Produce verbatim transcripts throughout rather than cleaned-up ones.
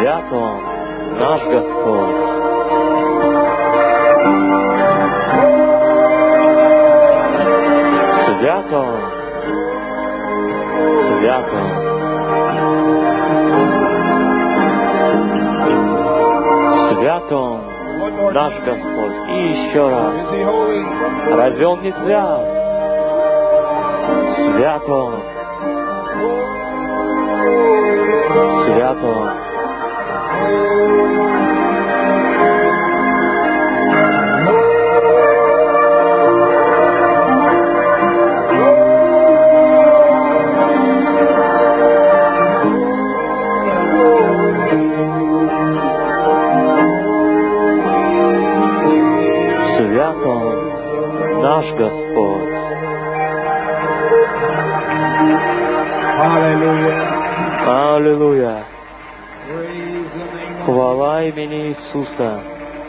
Свят Он, наш Господь. Свят Он, свят Он. Свят Он, наш Господь. И еще раз. Разве Он не свят? Свят Он. Свят Он. Свят Он, наш Господь. Аллилуйя. Хвала имени Иисуса.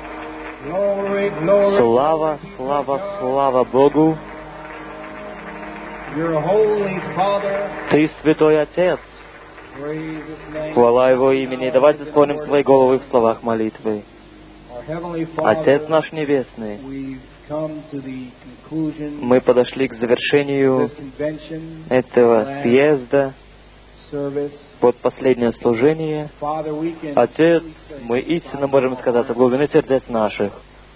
Слава, слава, слава Богу. Ты Святой Отец. Хвала Его имени. Давайте склоним свои головы в словах молитвы. Отец наш Небесный, мы подошли к завершению этого съезда под последнее служение. Отец, мы истинно можем сказать от глубины сердец наших,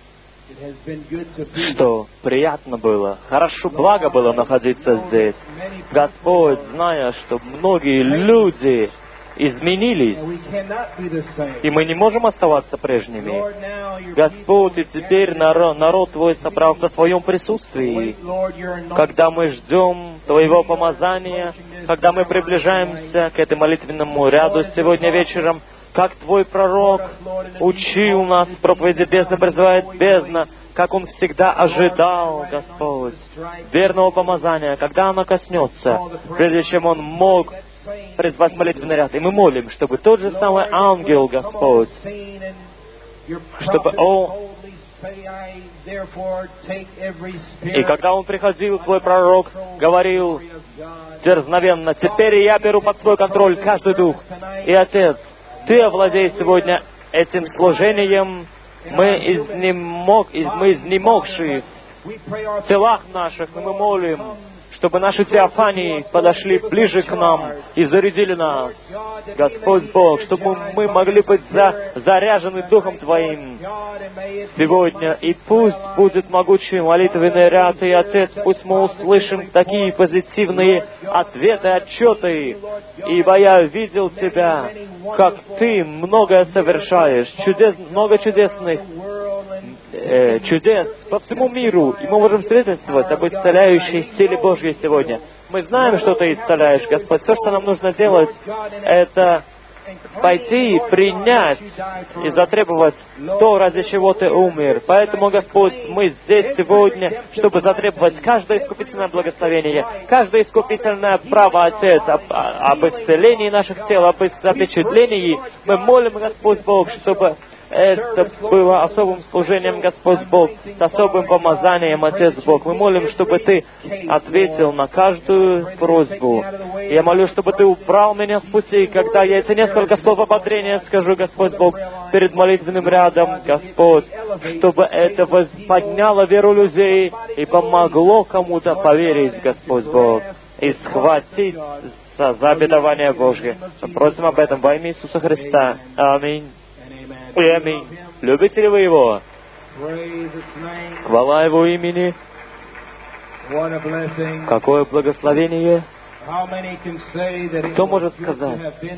что приятно было, хорошо, благо было находиться здесь. Господь, зная, что многие люди изменились, и мы не можем оставаться прежними. Господь, и теперь народ, народ Твой собрался в Твоем присутствии. Когда мы ждем Твоего помазания, когда мы приближаемся к этому молитвенному ряду сегодня вечером, как Твой пророк учил нас в проповеди «Бездна призывает бездна», как он всегда ожидал, Господь, верного помазания, когда оно коснется, прежде чем он мог призвать молитвенный ряд. И мы молим, чтобы тот же самый ангел, Господь, чтобы он... И когда он приходил, Твой пророк говорил дерзновенно: «Теперь я беру под свой контроль каждый дух». И, Отец, Ты овладей сегодня этим служением. Мы изнемог, мы изнемогшие в телах наших, и мы молим, чтобы наши теофании подошли ближе к нам и зарядили нас, Господь Бог, чтобы мы могли быть за, заряжены Духом Твоим сегодня. И пусть будет могучий молитвенный ряд, и, Отец, пусть мы услышим такие позитивные ответы, отчеты, ибо я видел Тебя, как Ты многое совершаешь, чудес, много чудесных э, чудес по всему миру, и мы можем свидетельствовать об исцеляющей силе Божьей сегодня. Мы знаем, что Ты исцеляешь, Господь. Все, что нам нужно делать, это пойти и принять и затребовать то, ради чего Ты умер. Поэтому, Господь, мы здесь сегодня, чтобы затребовать каждое искупительное благословение, каждое искупительное право, Отец, об, об исцелении наших тел, об запечатлении. Мы молим, Господь Бог, чтобы это было особым служением, Господь Бог, с особым помазанием, Отец Бог. Мы молим, чтобы Ты ответил на каждую просьбу. Я молю, чтобы Ты убрал меня с пути, когда я эти несколько слов ободрения скажу, Господь Бог, перед молитвенным рядом, Господь, чтобы это подняло веру людей и помогло кому-то поверить, Господь Бог, и схватить за обетование Божье. Мы просим об этом во имя Иисуса Христа. Аминь. И аминь. Любите ли вы Его? Хвала Его имени. Какое благословение. Кто может сказать,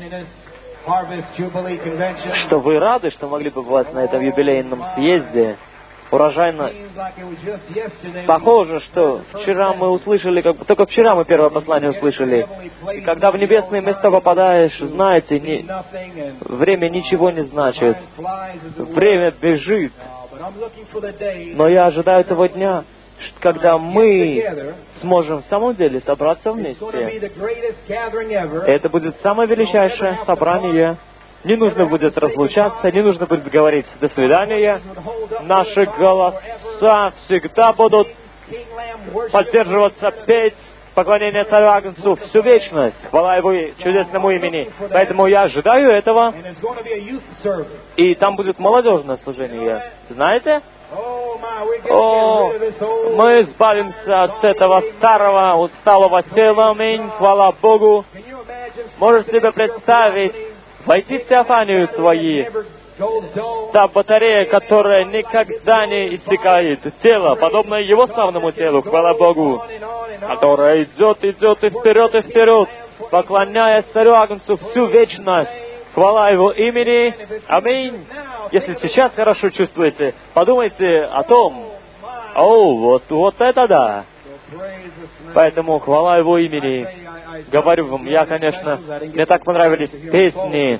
что вы рады, что могли побывать на этом юбилейном съезде? Урожайно. Похоже, что вчера мы услышали, как, только вчера мы первое послание услышали. И когда в небесные места попадаешь, знаете, не, время ничего не значит. Время бежит. Но я ожидаю того дня, когда мы сможем в самом деле собраться вместе. Это будет самое величайшее собрание. Не нужно будет разлучаться, не нужно будет говорить «до свидания». Наши голоса всегда будут поддерживаться, петь поклонение Царю Агнцу всю вечность. Хвала Его чудесному имени. Поэтому я ожидаю этого. И там будет молодежное служение. Знаете? О, мы избавимся от этого старого, усталого тела. Аминь. Хвала Богу. Можешь себе представить, войти в Теофанию свои, та батарея, которая никогда не иссякает, тело, подобное Его славному телу, хвала Богу, которое идет, идет и вперед, и вперед, поклоняясь Царю Агнцу всю вечность. Хвала Его имени. Аминь. Если сейчас хорошо чувствуете, подумайте о том. О, вот, вот это да. Поэтому хвала Его имени. Говорю вам, я, конечно, мне так понравились песни.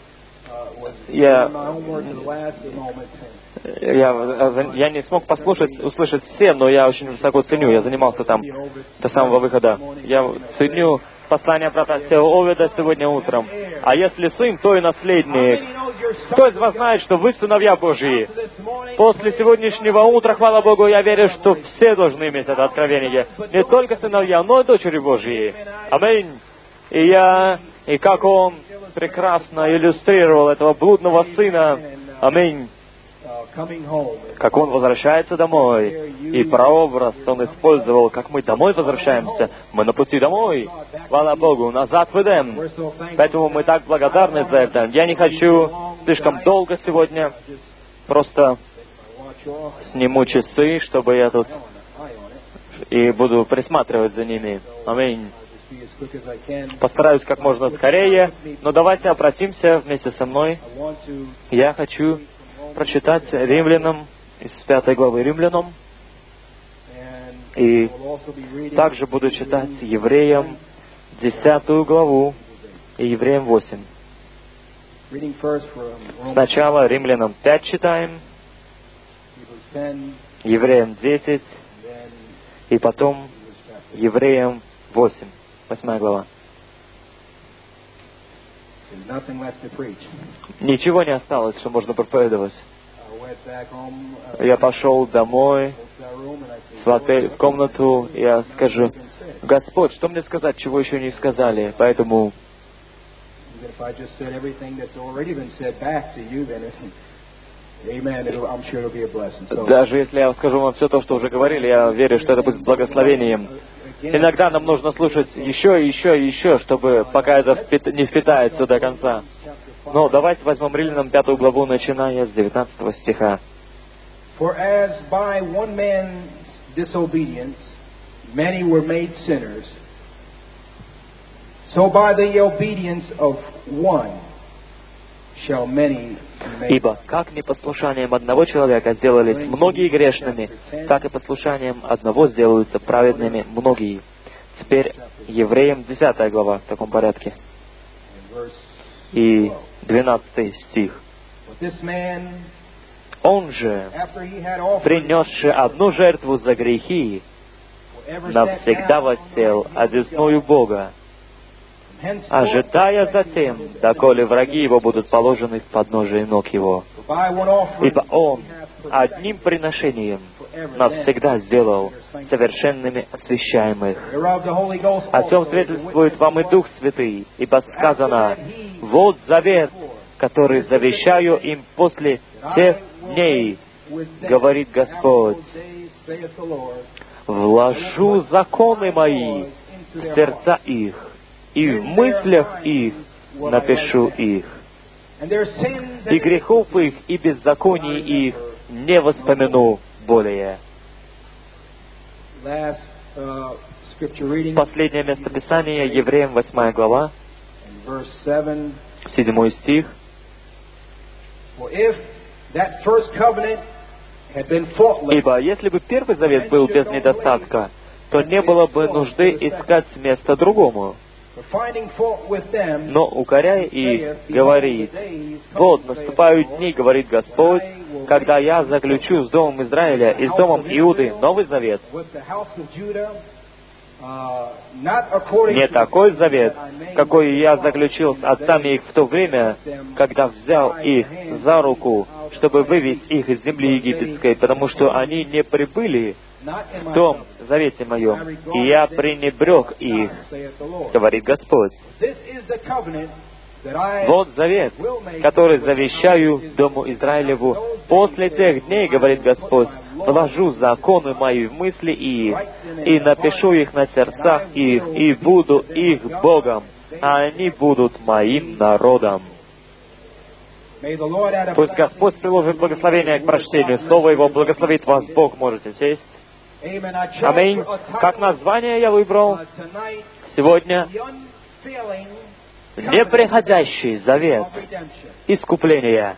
Я, я, я не смог послушать, услышать все, но я очень высоко ценю. Я занимался там до самого выхода. Я ценю послание брата Теоведа сегодня утром. А если сын, то и наследник. Кто из вас знает, что вы сыновья Божьи? После сегодняшнего утра, хвала Богу, я верю, что все должны иметь это откровение. Не только сыновья, но и дочери Божьи. Аминь. И я, и как он прекрасно иллюстрировал этого блудного сына. Аминь. Как он возвращается домой. И прообраз он использовал, как мы домой возвращаемся. Мы на пути домой. Хвала Богу, назад в Эдем. Поэтому мы так благодарны за это. Я не хочу слишком долго сегодня. Просто сниму часы, чтобы я тут и буду присматривать за ними. Аминь. Постараюсь как можно скорее, но давайте обратимся вместе со мной. Я хочу прочитать Римлянам из пятой главы Римлянам, и также буду читать Евреям десятую главу и Евреям восемь. Сначала Римлянам пять читаем, Евреям десять, и потом Евреям восемь. Восьмая глава. Ничего не осталось, что можно проповедовать. Я пошел домой, в отель, в комнату, и я скажу: Господь, что мне сказать, чего еще не сказали? Поэтому даже если я скажу вам все то, что уже говорили, я верю, что это будет благословением. Иногда нам нужно слушать еще и еще и еще, чтобы пока это впит... не впитается до конца. Но давайте возьмем Римлянам пятую главу, начиная с девятнадцатого стиха. For as by one man's disobedience many were made sinners, so by the obedience of one shall many. Ибо как непослушанием одного человека сделались многие грешными, так и послушанием одного сделаются праведными многие. Теперь Евреям десятая глава в таком порядке. И двенадцатый стих. Он же, принесший одну жертву за грехи, навсегда воссел одесную Бога, ожидая затем, доколе враги его будут положены в подножие ног его. Ибо он одним приношением навсегда сделал совершенными освящаемых. О сем свидетельствует вам и Дух Святый, ибо сказано: «Вот завет, который завещаю им после тех дней, говорит Господь, вложу законы мои в сердца их, и в мыслях их напишу их, и грехов их, и беззаконий их не воспомяну более». Последнее местописание, Евреям восьмая глава, седьмой стих. «Ибо если бы первый завет был без недостатка, то не было бы нужды искать место другому. Но, укоряя их, говорит: вот наступают дни, говорит Господь, когда я заключу с домом Израиля и с домом Иуды новый завет. Не такой завет, какой я заключил с отцами их в то время, когда взял их за руку, чтобы вывести их из земли египетской, потому что они не прибыли в том завете моем, и я пренебрег их, говорит Господь. Вот завет, который завещаю дому Израилеву. После тех дней, говорит Господь, вложу законы мои в мысли их, и напишу их на сердцах их, и буду их Богом, а они будут моим народом. Пусть Господь приложит благословение к прочтению Слова Его, благословит вас Бог, можете сесть. Аминь. Как название я выбрал сегодня? Неприходящий завет искупления.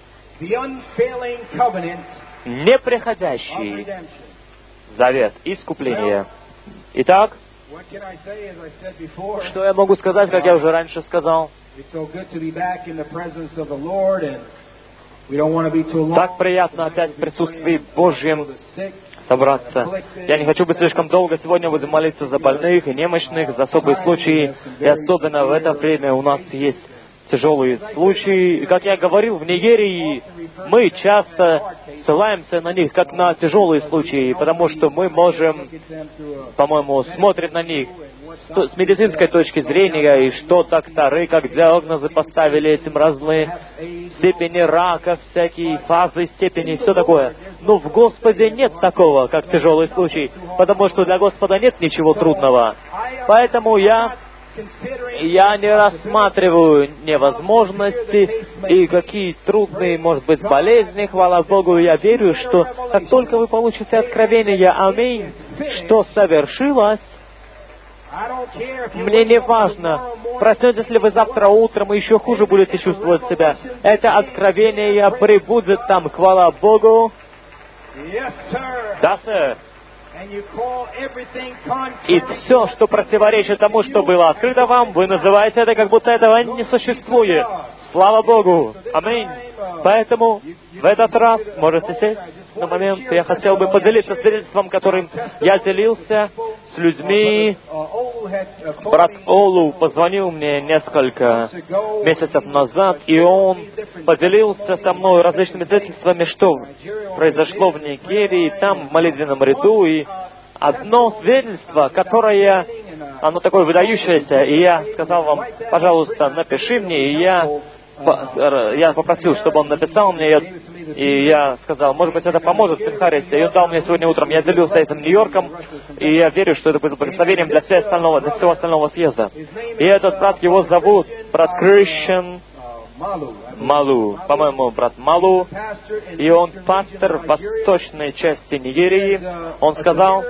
Неприходящий завет искупления. Итак, что я могу сказать, как я уже раньше сказал? Так приятно опять в присутствии Божьем собраться. Я не хочу быть слишком долго. Сегодня будем молиться за больных и немощных, за особые случаи. И особенно в это время у нас есть тяжелые случаи. Как я говорил, в Нигерии мы часто ссылаемся на них, как на тяжелые случаи, потому что мы можем, по-моему, смотрим на них с медицинской точки зрения, и что докторы, как диагнозы поставили этим разные степени рака, всякие фазы, степени, все такое. Но в Господе нет такого, как тяжелый случай, потому что для Господа нет ничего трудного. Поэтому я Я не рассматриваю невозможности и какие трудные, может быть, болезни, хвала Богу. Я верю, что как только вы получите откровение, аминь, что совершилось, мне не важно, проснетесь ли вы завтра утром и еще хуже будете чувствовать себя. Это откровение прибудет там, хвала Богу. Да, сэр. И все, что противоречит тому, что было открыто вам, вы называете это, как будто этого не существует. Слава Богу! Аминь! Поэтому в этот раз, можете сесть на момент, я хотел бы поделиться свидетельством, которым я делился с людьми. Брат Олу позвонил мне несколько месяцев назад, и он поделился со мной различными свидетельствами, что произошло в Нигерии, там, в молитвенном ряду, и одно свидетельство, которое, оно такое выдающееся, и я сказал вам, пожалуйста, напиши мне, и я, я попросил, чтобы он написал мне, и я сказал, может быть, это поможет в Пинхарисе, и он дал мне сегодня утром, я делился этим Нью-Йорком, и я верю, что это будет благословением для всего остального, для всего остального съезда. И этот брат, его зовут брат Кристиан Малу, по-моему, брат Малу, и он пастор в восточной части Нигерии. Он сказал,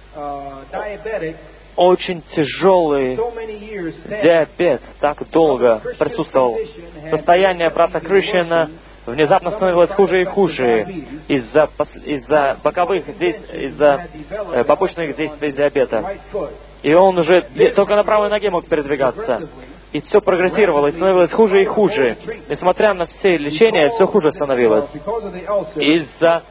очень тяжелый диабет так долго присутствовал. Состояние брата Кришина внезапно становилось хуже и хуже из-за из-за боковых действий, из-за э, побочных действий диабета. И он уже только на правой ноге мог передвигаться. И все прогрессировало, и становилось хуже и хуже. Несмотря на все лечения, все хуже становилось. Из-за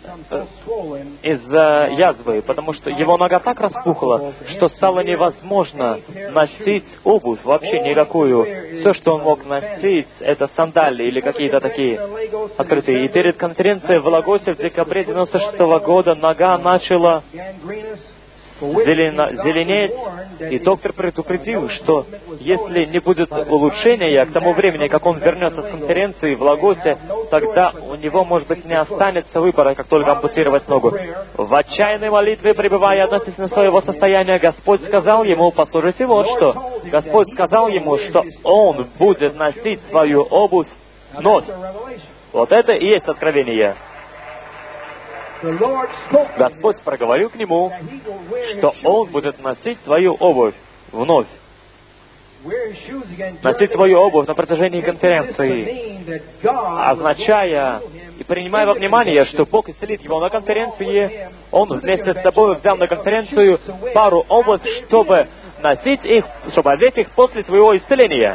из-за язвы, потому что его нога так распухла, что стало невозможно носить обувь вообще никакую. Все, что он мог носить, это сандалии или какие-то такие открытые. И перед конференцией в Лагосе в декабре девяносто шестого года нога начала Зелено, зеленеть, и доктор предупредил, что если не будет улучшения к тому времени, как он вернется с конференции в Лагосе, тогда у него, может быть, не останется выбора, как только ампутировать ногу. В отчаянной молитве, пребывая относительно своего состояния, Господь сказал ему, послушайте вот что, Господь сказал ему, что он будет носить свою обувь вновь. Вот это и есть откровение. Господь проговорил к нему, что он будет носить свою обувь вновь. Носить свою обувь на протяжении конференции, означая и принимая во внимание, что Бог исцелит его на конференции, он вместе с собой взял на конференцию пару обувь, чтобы носить их, чтобы одеть их после своего исцеления.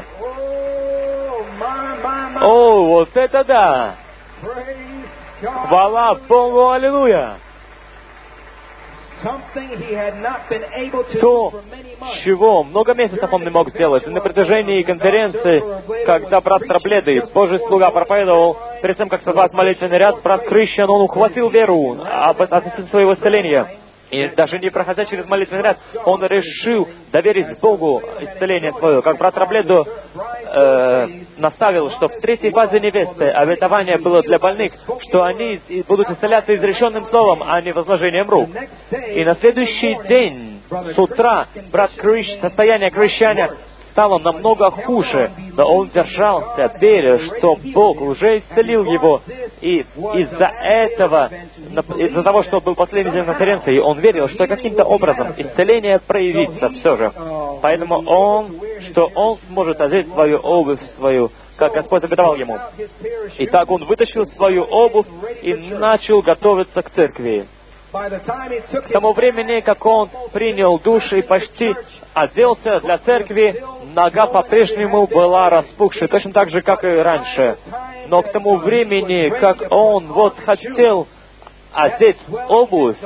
О, вот это да! Хвала Богу, аллилуйя! то, чего много месяцев он не мог сделать. И на протяжении конференции, когда брат Трабледы, Божий слуга, проповедовал, перед тем, как созвать молитвенный ряд, брат Крищан, он ухватил веру относительно своего исцеления. И даже не проходя через молитвенный ряд, он решил доверить Богу исцеление свое. Как брат Рабледу э, наставил, что в третьей фазе невесты обетование было для больных, что они будут исцеляться изреченным словом, а не возложением рук. И на следующий день, с утра, брат Крыщ, состояние Крыщаня стало намного хуже, но он держался, веря, что Бог уже исцелил его, и из-за этого, из-за того, что был последний день конференции, он верил, что каким-то образом исцеление проявится все же. Поэтому он, что он сможет одеть свою обувь свою, как Господь обетовал ему. И так он вытащил свою обувь и начал готовиться к церкви. К тому времени, как он принял душ и почти оделся для церкви, нога по-прежнему была распухшей, точно так же, как и раньше. Но к тому времени, как он вот хотел одеть обувь,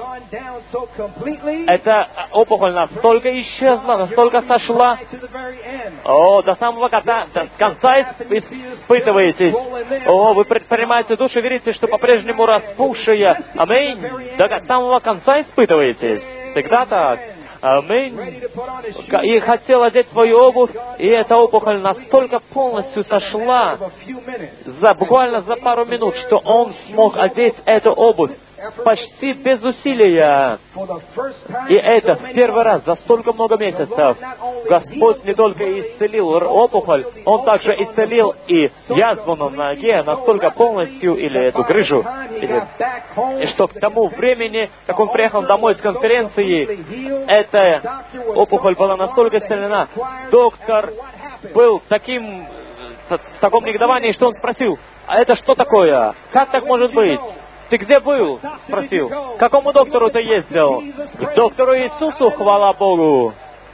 эта опухоль настолько исчезла, настолько сошла, о, до самого конца, до конца испытываетесь. О, вы предпринимаете душ и верите, что по-прежнему распухшая. Аминь. До самого конца испытываетесь. Всегда так. Аминь. И хотел одеть свою обувь, и эта опухоль настолько полностью сошла, за, буквально за пару минут, что он смог одеть эту обувь почти без усилия. И это в первый раз за столько много месяцев. Господь не только исцелил опухоль, Он также исцелил и язву на ноге настолько полностью, или эту грыжу. Или... И что к тому времени, как он приехал домой с конференции, эта опухоль была настолько исцелена. Доктор был таким, в таком негодовании, что он спросил: «А это что такое? Как так может быть? Ты где был?» Спросил. «К какому доктору ты ездил?» «К доктору Иисусу, хвала Богу!»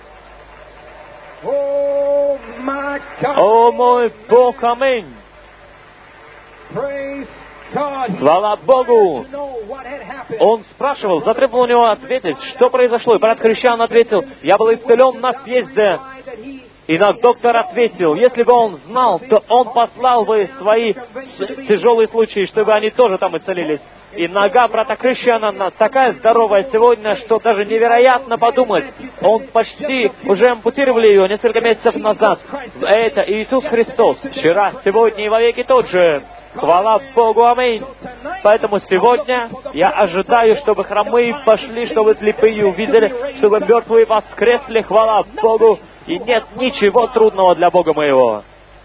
О мой Бог, аминь! Хвала Богу! Он спрашивал, затребовал у него ответить, что произошло. И брат Христиан ответил: «Я был исцелен на съезде». И доктор ответил: если бы он знал, то он послал бы свои тяжелые случаи, чтобы они тоже там исцелились. И нога брата Крыщана такая здоровая сегодня, что даже невероятно подумать. Он почти уже ампутировали ее несколько месяцев назад. Это Иисус Христос. Вчера, сегодня и вовеки тот же. Хвала Богу, аминь. Поэтому сегодня я ожидаю, чтобы хромые пошли, чтобы слепые увидели, чтобы мертвые воскресли. Хвала Богу. И нет ничего трудного для Бога моего.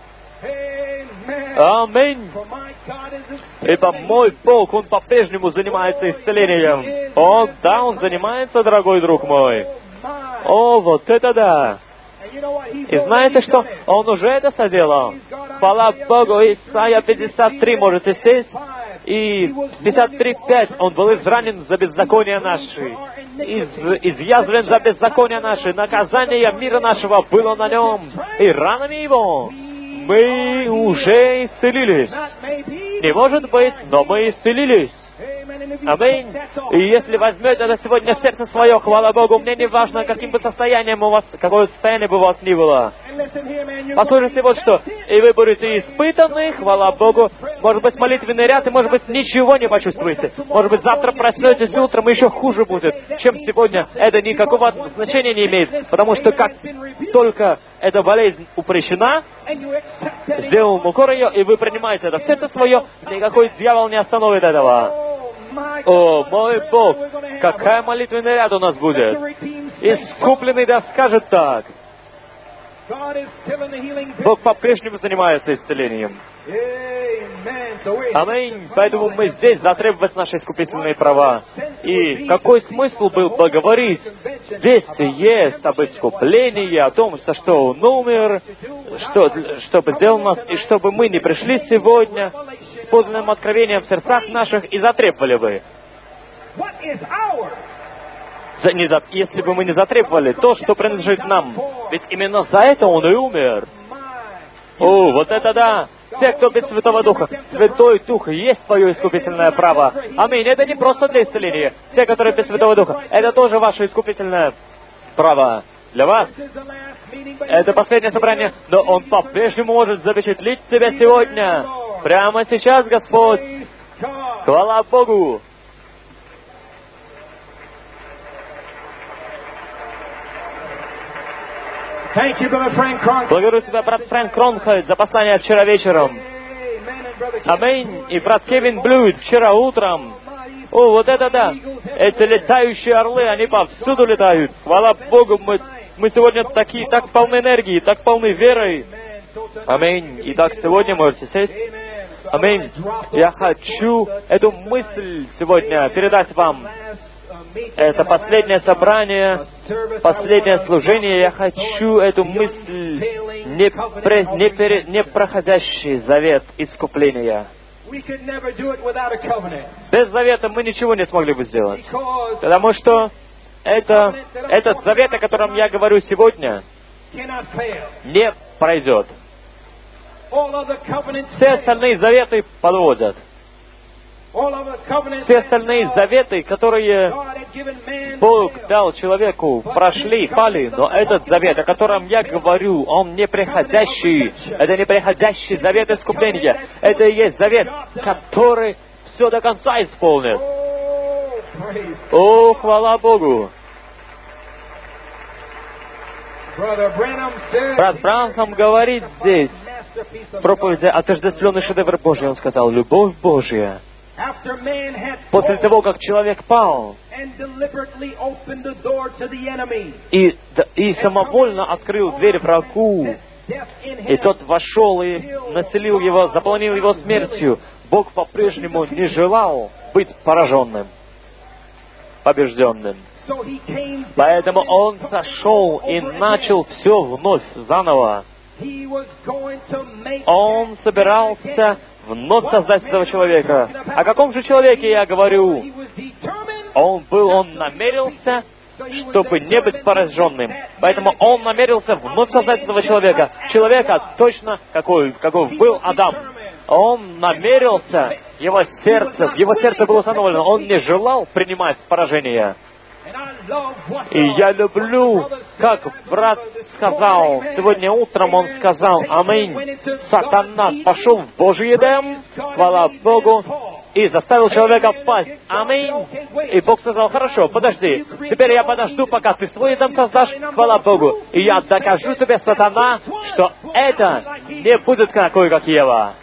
Аминь. Ибо мой Бог, Он по-прежнему занимается исцелением. О, да, Он занимается, дорогой друг мой. О, вот это да. И знаете что? Он уже это соделал. Хвала Богу, Исайя пятьдесят три, можете сесть. И в пятьдесят три пять он был изранен за беззакония наши, из, изъязвлен за беззакония наши, наказание мира нашего было на нем, и ранами его мы уже исцелились. Не может быть, но мы исцелились. Аминь. И если возьмете это сегодня в сердце свое, хвала Богу, мне не важно, каким бы состоянием у вас, какое состояние бы у вас ни было. Послушайте вот что. И вы будете испытаны, хвала Богу. Может быть, молитвенный ряд, и может быть, ничего не почувствуете. Может быть, завтра проснетесь утром, и еще хуже будет, чем сегодня. Это никакого значения не имеет. Потому что как только эта болезнь упрещена, сделал укор ее, и вы принимаете это в сердце свое, никакой дьявол не остановит этого. О, мой Бог, какая молитвенный ряд у нас будет. Искупленный да скажет так. Бог по-прежнему занимается исцелением. Аминь. Поэтому мы здесь затребовать наши искупительные права. И какой смысл был бы говорить, здесь есть об искуплении, о том, за что Он умер, что, чтобы сделал нас, и чтобы мы не пришли сегодня с подлинным откровением в сердцах наших и затребовали бы. За, не за, если бы мы не затребовали то, что принадлежит нам. Ведь именно за это Он и умер. О, вот это да! Те, кто без Святого Духа. Святой Дух есть твое искупительное право. Аминь. Это не просто для исцеления. Те, которые без Святого Духа, это тоже ваше искупительное право. Для вас это последнее собрание, но Он по-прежнему может запечатлеть тебя сегодня. Прямо сейчас, Господь. Хвала Богу. Благодарю тебя, брат Фрэнк Кронхольд, за послание вчера вечером. Аминь. И брат Кевин Блюд вчера утром. О, вот это да! Эти летающие орлы, они повсюду летают. Хвала Богу, мы, мы сегодня такие, так полны энергии, так полны верой. Аминь. Итак, сегодня можете сесть. Аминь. Я хочу эту мысль сегодня передать вам. Это последнее собрание, последнее служение. Я хочу эту мысль, не, пре, не, пере, не проходящий завет искупления. Без завета мы ничего не смогли бы сделать. Потому что это, этот завет, о котором я говорю сегодня, не пройдет. Все остальные заветы подводят. Все остальные заветы, которые Бог дал человеку, прошли, пали, но этот завет, о котором я говорю, он неприходящий. Это неприходящий завет искупления. Это и есть завет, который все до конца исполнит. О, хвала Богу! Брат Бранхам говорит здесь, в проповеди «Отождествленный шедевр Божий», он сказал, «Любовь Божья». После того, как человек пал и, и самовольно открыл дверь врагу, и тот вошел и населил его, заполнил его смертью, Бог по-прежнему не желал быть пораженным, побежденным. Поэтому Он сошел и начал все вновь заново. Он собирался вновь создать этого человека. О каком же человеке я говорю? Он был, он намерился, чтобы не быть пораженным. Поэтому он намерился вновь создать этого человека. Человека точно, какой, какой был Адам. Он намерился, его сердце, в его сердце было установлено, он не желал принимать поражение. И я люблю, как брат сказал, сегодня утром он сказал, аминь, сатана пошел в Божий Эдем, хвала Богу, и заставил человека пасть. Аминь. И Бог сказал, хорошо, подожди, теперь я подожду, пока ты свой Эдем создашь, хвала Богу, и я докажу тебе, сатана, что это не будет такой, как Ева.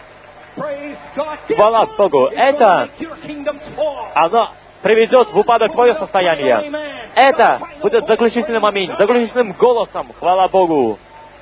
Хвала Богу, это, оно приведет в упадок твое состояние. Это будет заключительным аминь, заключительным голосом, хвала Богу.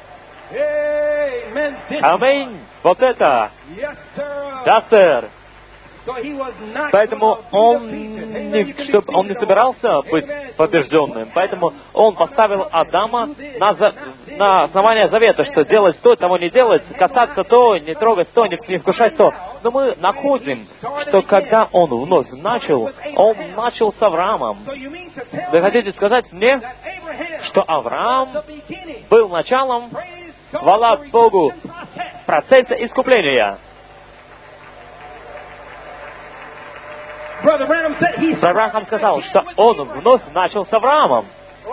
Аминь. Вот это. Да, сэр. Поэтому он не, чтобы он не собирался быть побежденным. Поэтому он поставил Адама на, за, на основание завета, что делать то, того не делать, касаться то, не трогать то, не, не вкушать то. Но мы находим, что когда он вновь начал, он начал с Авраамом. Вы хотите сказать мне, что Авраам был началом, хвала Богу, процесса искупления? Авраам сказал, что он вновь начал с Авраамом.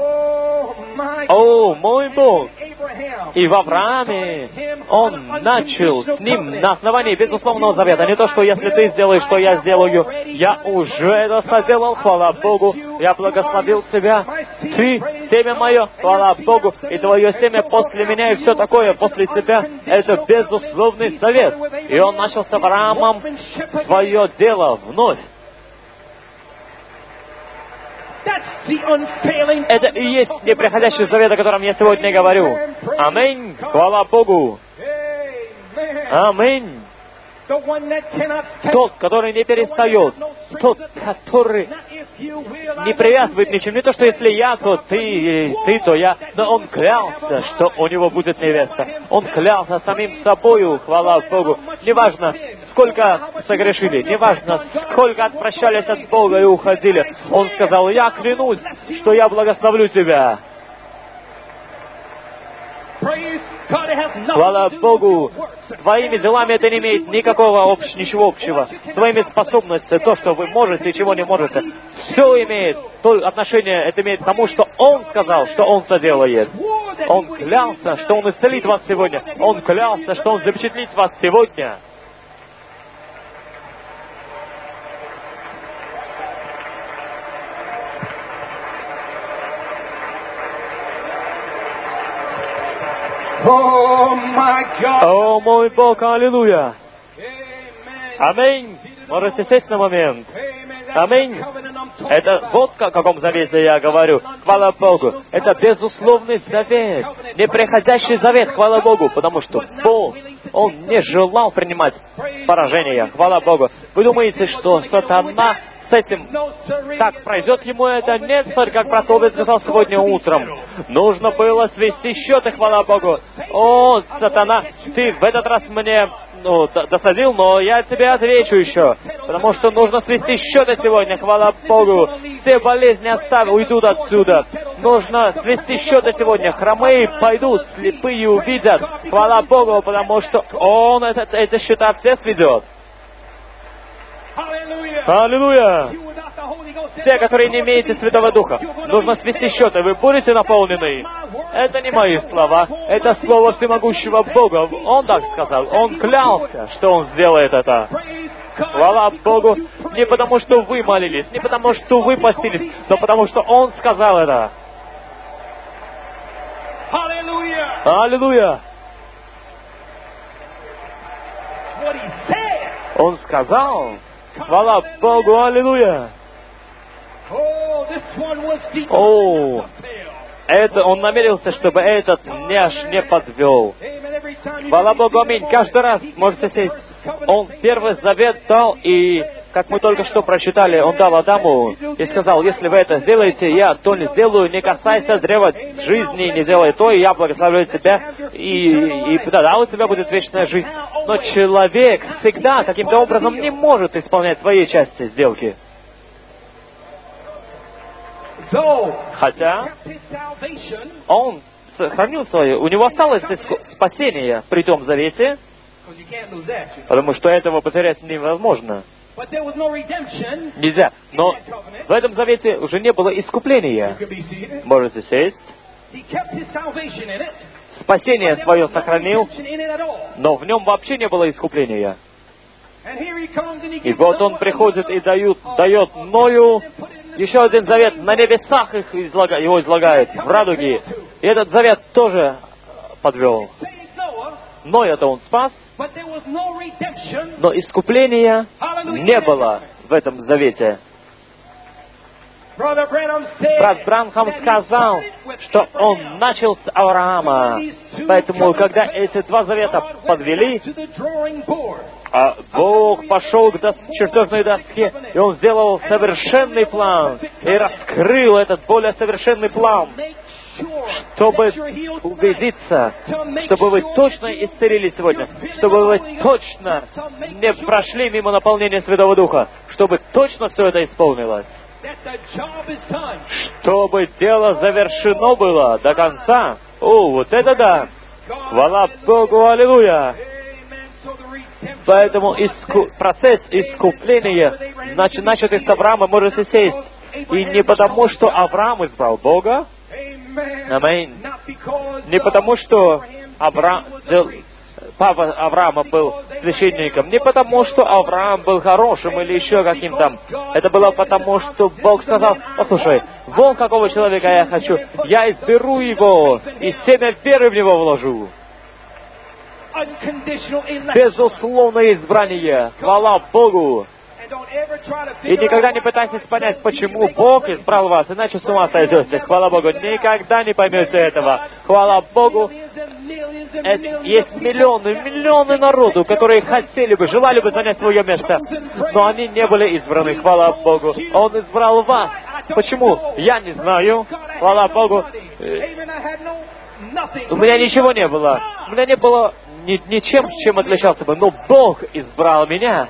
О, мой Бог! И в Аврааме он начал с ним на основании безусловного завета. Не то, что если ты сделаешь, что я сделаю. Я уже это сделал, хвала Богу. Я благословил тебя. Ты, семя мое, хвала Богу. И твое семя после меня и все такое после тебя. Это безусловный завет. И он начал с Авраамом свое дело вновь. Это и есть неприходящий завет, о котором я сегодня говорю. Аминь. Хвала Богу. Аминь. Тот, который не перестает, тот, который не привязывает ничем. Не то, что если я, то ты, ты, то я. Но он клялся, что у него будет невеста. Он клялся самим собою, хвала Богу. Неважно, сколько согрешили, неважно, сколько отпрощались от Бога и уходили. Он сказал, я клянусь, что я благословлю тебя. Хвала Богу, с твоими делами это не имеет никакого общ, ничего общего. С твоими способностями, то, что вы можете и чего не можете, все имеет то отношение, это имеет к тому, что Он сказал, что Он соделает. Он клялся, что Он исцелит вас сегодня. Он клялся, что Он запечатлит вас сегодня. Oh my God. О мой Бог, аллилуйя! Аминь! Можете сесть на момент. Аминь! Это вот о каком завете я говорю. Хвала Богу! Это безусловный завет. Непреходящий завет, хвала Богу, потому что Бог, Он не желал принимать поражения. Хвала Богу! Вы думаете, что сатана с этим так пройдет ему это? Нет, сэр, как проповедь сказал сегодня утром. Нужно было свести счеты, хвала Богу. О, сатана, ты в этот раз мне ну, досадил, но я тебе отвечу еще. Потому что нужно свести счеты сегодня, хвала Богу. Все болезни оставь, уйдут отсюда. Нужно свести счеты сегодня. Хромые пойдут, слепые увидят. Хвала Богу, потому что Он это, эти счета все сведет. Аллилуйя! Те, которые не имеете Святого Духа, нужно свести счеты. Вы будете наполнены. Это не мои слова. Это слово всемогущего Бога. Он так сказал. Он клялся, что Он сделает это. Хвала Богу. Не потому, что вы молились, не потому, что вы постились, но потому, что Он сказал это. Аллилуйя! Он сказал. Хвала Богу, аллилуйя! О, это он намерился, чтобы этот не, не подвел. Хвала Богу, аминь. Каждый раз можете сесть. Он первый завет дал, и, как мы только что прочитали, он дал Адаму и сказал, если вы это сделаете, я то не сделаю, не касайся древа жизни, не делай то, и я благословлю тебя, и, и тогда у тебя будет вечная жизнь. Но человек всегда каким-то образом не может исполнять свои части сделки. Хотя он сохранил свое, у него осталось спасение при том завете, потому что этого потерять невозможно. Нельзя. Но в этом завете уже не было искупления. Можете сесть. Спасение свое сохранил, но в нем вообще не было искупления. И вот он приходит и дает, дает Ною еще один завет. На небесах их излага, его излагает, в радуге. И этот завет тоже подвел. Ноя-то он спас, но искупления не было в этом завете. Брат Бранхам сказал, что он начал с Авраама. Поэтому, когда эти два завета подвели, а Бог пошел к дос- чертежной доске, и Он сделал совершенный план, и раскрыл этот более совершенный план, чтобы убедиться, чтобы вы точно исцелили сегодня, чтобы вы точно не прошли мимо наполнения Святого Духа, чтобы точно все это исполнилось, чтобы дело завершено было до конца. О, вот это да! Хвала Богу, аллилуйя! Поэтому иску... процесс искупления, нач... начатый с Авраама, можете сесть. И не потому, что Авраам избрал Бога, аминь. Не потому, что Авраам... папа Авраама был священником, не потому, что Авраам был хорошим или еще каким-то. Это было потому, что Бог сказал, послушай, вон какого человека я хочу, я изберу его, и семя веры в него вложу. Безусловное избрание. Хвала Богу. И никогда не пытайтесь понять, почему Бог избрал вас, иначе с ума сойдете. Хвала Богу. Никогда не поймете этого. Хвала Богу. Это, есть миллионы, миллионы народу, которые хотели бы, желали бы занять свое место, но они не были избраны. Хвала Богу. Он избрал вас. Почему? Я не знаю. Хвала Богу. У меня ничего не было. У меня не было ни, ничем, чем отличался бы. Но Бог избрал меня.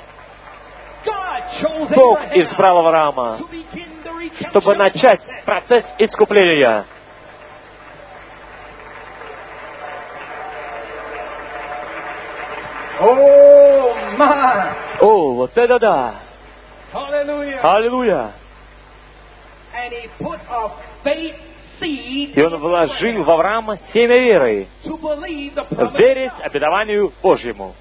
Бог избрал Авраама, чтобы начать процесс искупления. Oh my! О, вот это да! Hallelujah! Аллилуйя! And he put a faith seed И он вложил в Авраама семя веры, to believe the promise. верить обетованию Божьему.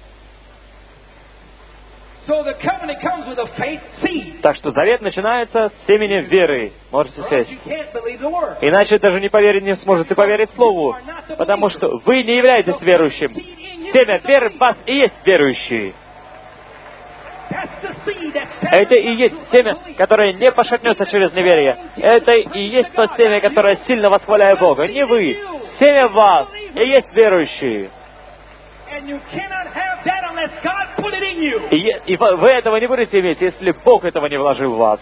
So the covenant comes with a faith seed. Так что завет начинается с семени веры. Можете Or else сесть. you can't believe the word. Иначе даже не поверить не сможете поверить Слову, потому что вы не являетесь верующим. Семя веры в вас и есть верующий. That's the seed that's Это и есть семя, которое не пошатнется через неверие. Это и есть то семя, которое сильно восхваляет Бога. Не вы. Семя в вас и есть верующие. And you cannot have that unless God put it in you. И, и вы вы этого не будете иметь, если Бог этого не вложил в вас.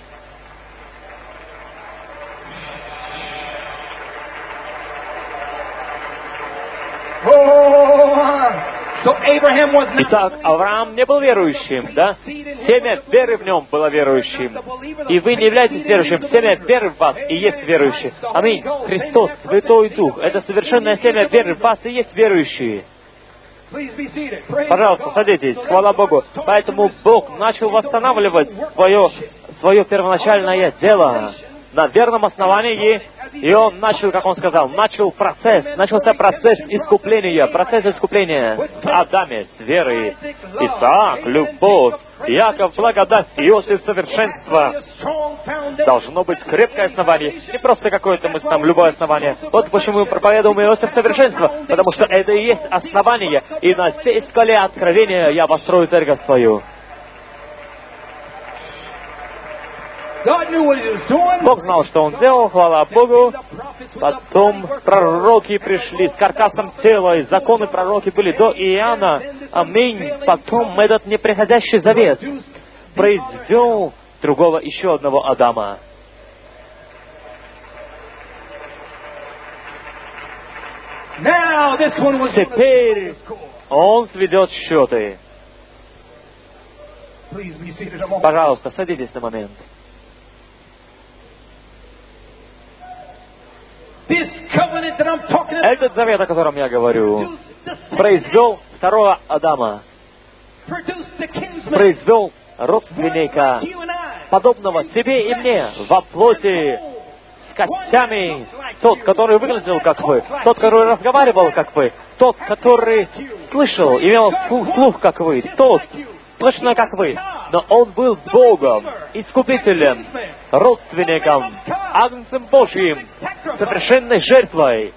Oh, so Abraham was not. Итак, Авраам не был верующим, да? Семя веры в нем было верующим. И вы не являетесь верующим. Семя веры в вас и есть верующие. Аминь. Христос, Святой Дух, это совершенное семя веры в вас и есть верующие. Please be seated. Praise Пожалуйста, God. садитесь. Хвала Богу. Поэтому Бог начал восстанавливать свое, свое первоначальное дело на верном основании, и Он начал, как Он сказал, начал процесс, начался процесс искупления, процесс искупления в Адаме с верой, Исаак, любовь, Яков, благодать, Иосиф, совершенство. Должно быть крепкое основание, не просто какое-то мы там любое основание. Вот почему мы проповедуем Иосиф совершенство, потому что это и есть основание, и на всей скале откровения я построю церковь свою. Бог знал, что Он делал, хвала Богу. Потом пророки пришли с каркасом тела, и законы пророки были до Иоанна. Аминь. Потом этот неприходящий завет произвел другого, еще одного Адама. Теперь он сведет счеты. Пожалуйста, садитесь на момент. Этот завет, о котором я говорю, произвел второго Адама, произвел родственника, подобного тебе и мне, во плоти, с костями, тот, который выглядел как вы, тот, который разговаривал как вы, тот, который слышал, имел слух как вы, тот, точно как вы, но он был Богом, Искупителем, родственником, Агнцем Божьим, совершенной жертвой.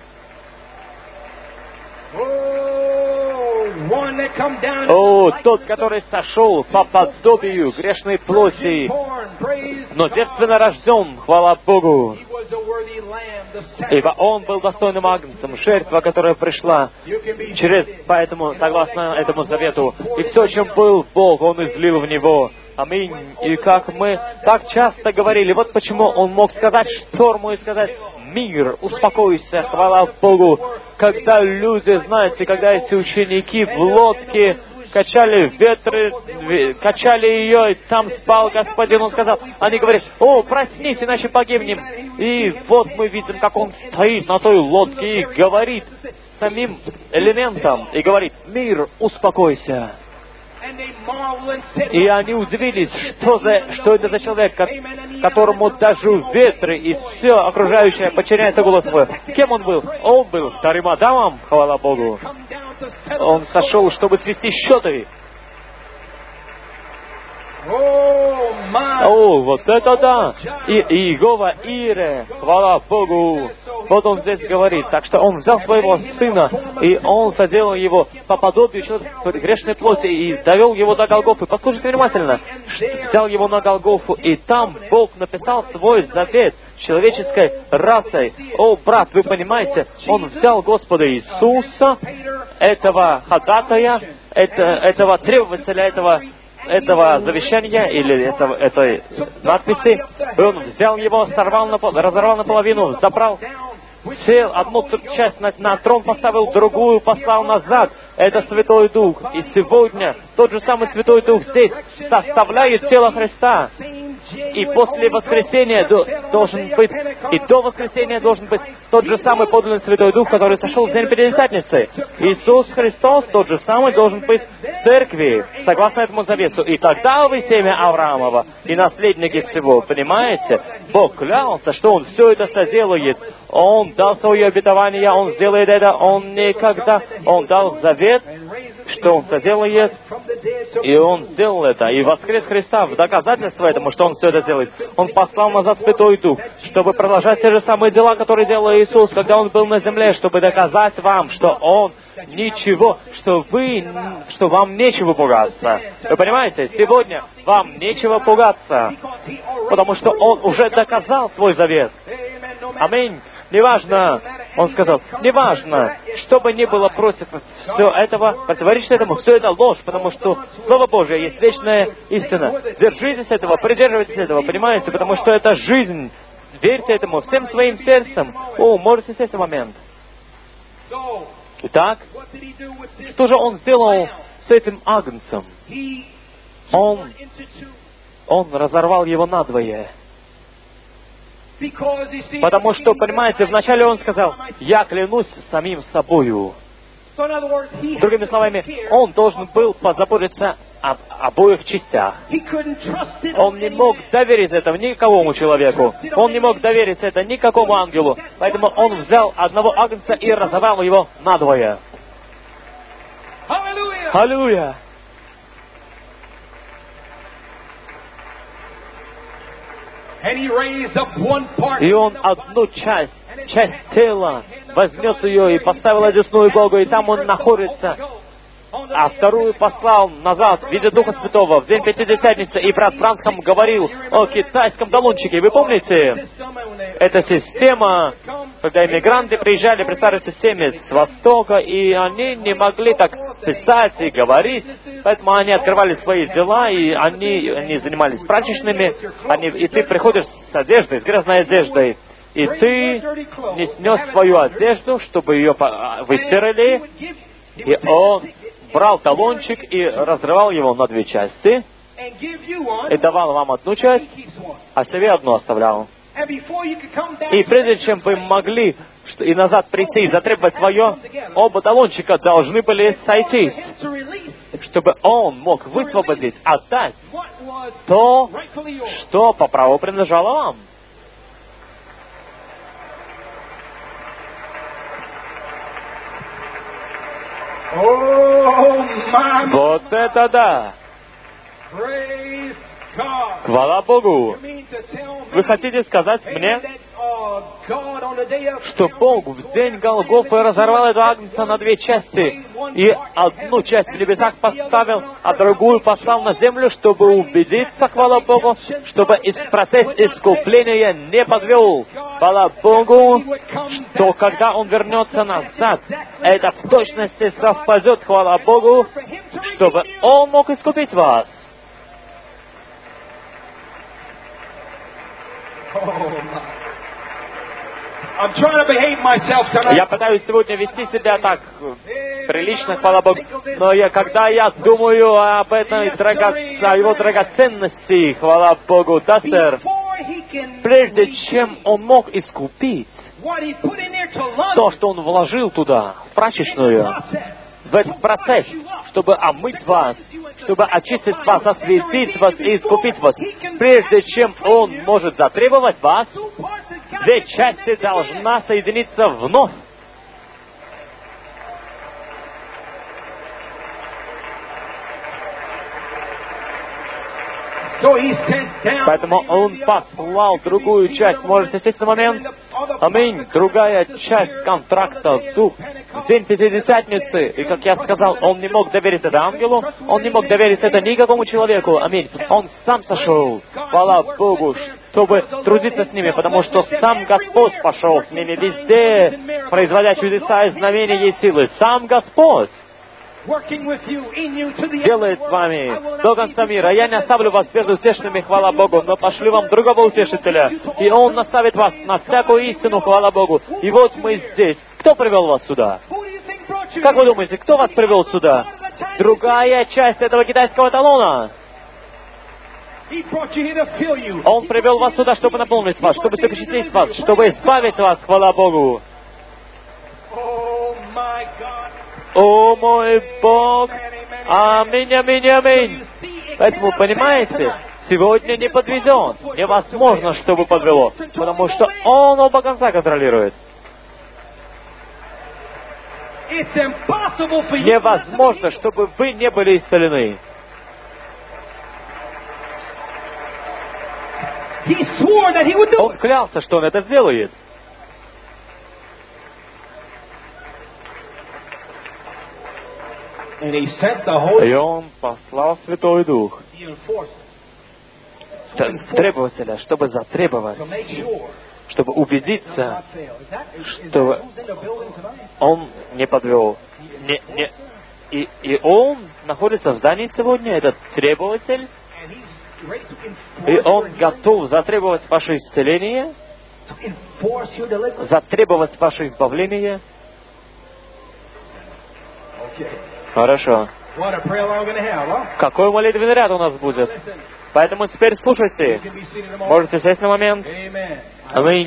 О, тот, который сошел по подобию грешной плоти, но девственно рожден, хвала Богу, ибо Он был достойным агнцем, жертва, которая пришла через, поэтому, согласно этому завету, и все, чем был Бог, Он излил в Него. Аминь. И как мы так часто говорили, вот почему Он мог сказать шторму и сказать: мир, успокойся, хвала Богу. Когда люди, знаете, когда эти ученики в лодке качали ветры, качали ее, и там спал Господин, Он сказал, они говорят: о, проснись, иначе погибнем. И вот мы видим, как Он стоит на той лодке и говорит самим элементам, и говорит: мир, успокойся. И они удивились, что, за, что это за человек, которому даже ветры и все окружающее подчиняется голосу его. Кем он был? Он был вторым Адамом, хвала Богу. Он сошел, чтобы свести счеты. О, вот это да! И, и Иегова Ире, хвала Богу. Вот он здесь говорит. Так что он взял своего сына, и он соделал его по подобию человека грешной плоти, и довел его до Голгофы. Послушайте внимательно. Взял его на Голгофу, и там Бог написал свой завет с человеческой расой. О, брат, вы понимаете, он взял Господа Иисуса, этого ходатая, это, этого требователя, этого этого завещания или этого, этой надписи, и он взял его, сорвал, на, разорвал наполовину, забрал, сел, одну часть на, на трон поставил, другую послал назад. Это Святой Дух. И сегодня тот же самый Святой Дух здесь составляет тело Христа. И после воскресения должен быть, и до воскресения должен быть тот же самый подлинный Святой Дух, который сошел в день Пятидесятницы. Иисус Христос тот же самый должен быть в церкви, согласно этому завесу. И тогда вы семя Авраамова и наследники всего. Понимаете? Бог клялся, что Он все это соделает. Он дал свое обетование, Он сделает это, Он никогда, Он дал завет, что Он соделает, и Он сделал это. И воскрес Христа в доказательство этому, что Он все это делает. Он послал назад Святой Дух, чтобы продолжать те же самые дела, которые делал Иисус, когда Он был на земле, чтобы доказать вам, что Он ничего, что вы, что вам нечего пугаться. Вы понимаете, сегодня вам нечего пугаться, потому что Он уже доказал свой завет. Аминь. Неважно, Он сказал, неважно, что бы ни было против всего этого, противоречит этому, все это ложь, потому что Слово Божие есть вечная истина. Держитесь этого, придерживайтесь этого, понимаете, потому что это жизнь. Верьте этому всем своим сердцем. О, можете сесть в момент. Итак, что же Он сделал с этим агнцем? Он, он разорвал его надвое. Потому что, понимаете, вначале Он сказал, «Я клянусь самим собою». Другими словами, Он должен был позаботиться об обоих частях. Он не мог доверить это никакому человеку. Он не мог доверить это никакому ангелу. Поэтому Он взял одного агнца и разорвал его надвое. Аллилуйя! И Он одну часть, часть тела, вознес ее и поставил одесную Богу, и там Он находится. А вторую послал назад в виде Духа Святого в день Пятидесятницы, и брат Бранхам говорил о китайском талончике. Вы помните? Эта система, когда иммигранты приезжали при старой системе с Востока, и они не могли так писать и говорить, поэтому они открывали свои дела, и они, они занимались прачечными, они, и ты приходишь с одеждой, с грязной одеждой, и ты не снес свою одежду, чтобы ее выстирали, и он брал талончик и разрывал его на две части, и давал вам одну часть, а себе одну оставлял. И прежде чем вы могли и назад прийти и затребовать свое, оба талончика должны были сойтись, чтобы он мог высвободить, отдать то, что по праву принадлежало вам. Вот это да! Хвала Богу! Вы хотите сказать мне, что Бог в день Голгофы разорвал этого агнца на две части, и одну часть в небесах поставил, а другую послал на землю, чтобы убедиться, хвала Богу, чтобы процесс искупления не подвел. Хвала Богу, что когда Он вернется назад, это в точности совпадет, хвала Богу, чтобы Он мог искупить вас. Я пытаюсь сегодня вести себя так прилично, хвала Богу, но я, когда я думаю об этой драга... о его драгоценности, хвала Богу, да, сэр, прежде чем он мог искупить то, что он вложил туда, в прачечную, в этот процесс, чтобы омыть вас, чтобы очистить вас, осветить вас и искупить вас, прежде чем он может затребовать вас, две части должна соединиться вновь. Поэтому Он послал другую часть. Можете сесть на момент? Аминь. Другая часть контракта, Дух, в день Пятидесятницы. И, как я сказал, Он не мог доверить это ангелу, Он не мог доверить это никакому человеку. Аминь. Он сам сошел, хвала Богу, чтобы трудиться с ними, потому что сам Господь пошел с ними везде, производя чудеса и знамения и силы. Сам Господь делает с вами до конца мира. Я не оставлю вас безутешными, хвала Богу, но пошлю вам другого утешителя, и Он наставит вас на всякую истину, хвала Богу. И вот мы здесь. Кто привел вас сюда? Как вы думаете, кто вас привел сюда? Другая часть этого китайского талона. Он привел вас сюда, чтобы наполнить вас, чтобы впечатлить вас, чтобы избавить вас, хвала Богу. О мой Бог! Аминь, аминь, аминь. Поэтому, понимаете, сегодня не подведен. Невозможно, чтобы подвело, потому что Он оба конца контролирует. Невозможно, чтобы вы не были исцелены. Он клялся, что Он это сделает. И Он послал Святой Дух требователя, чтобы затребовать, чтобы убедиться, что Он не подвел. Не, не. И, и Он находится в здании сегодня, этот требователь, и Он готов затребовать ваше исцеление, затребовать ваше избавление. Хорошо. Какой молитвенный ряд у нас будет? Поэтому теперь слушайте. Можете сесть на момент. Аминь.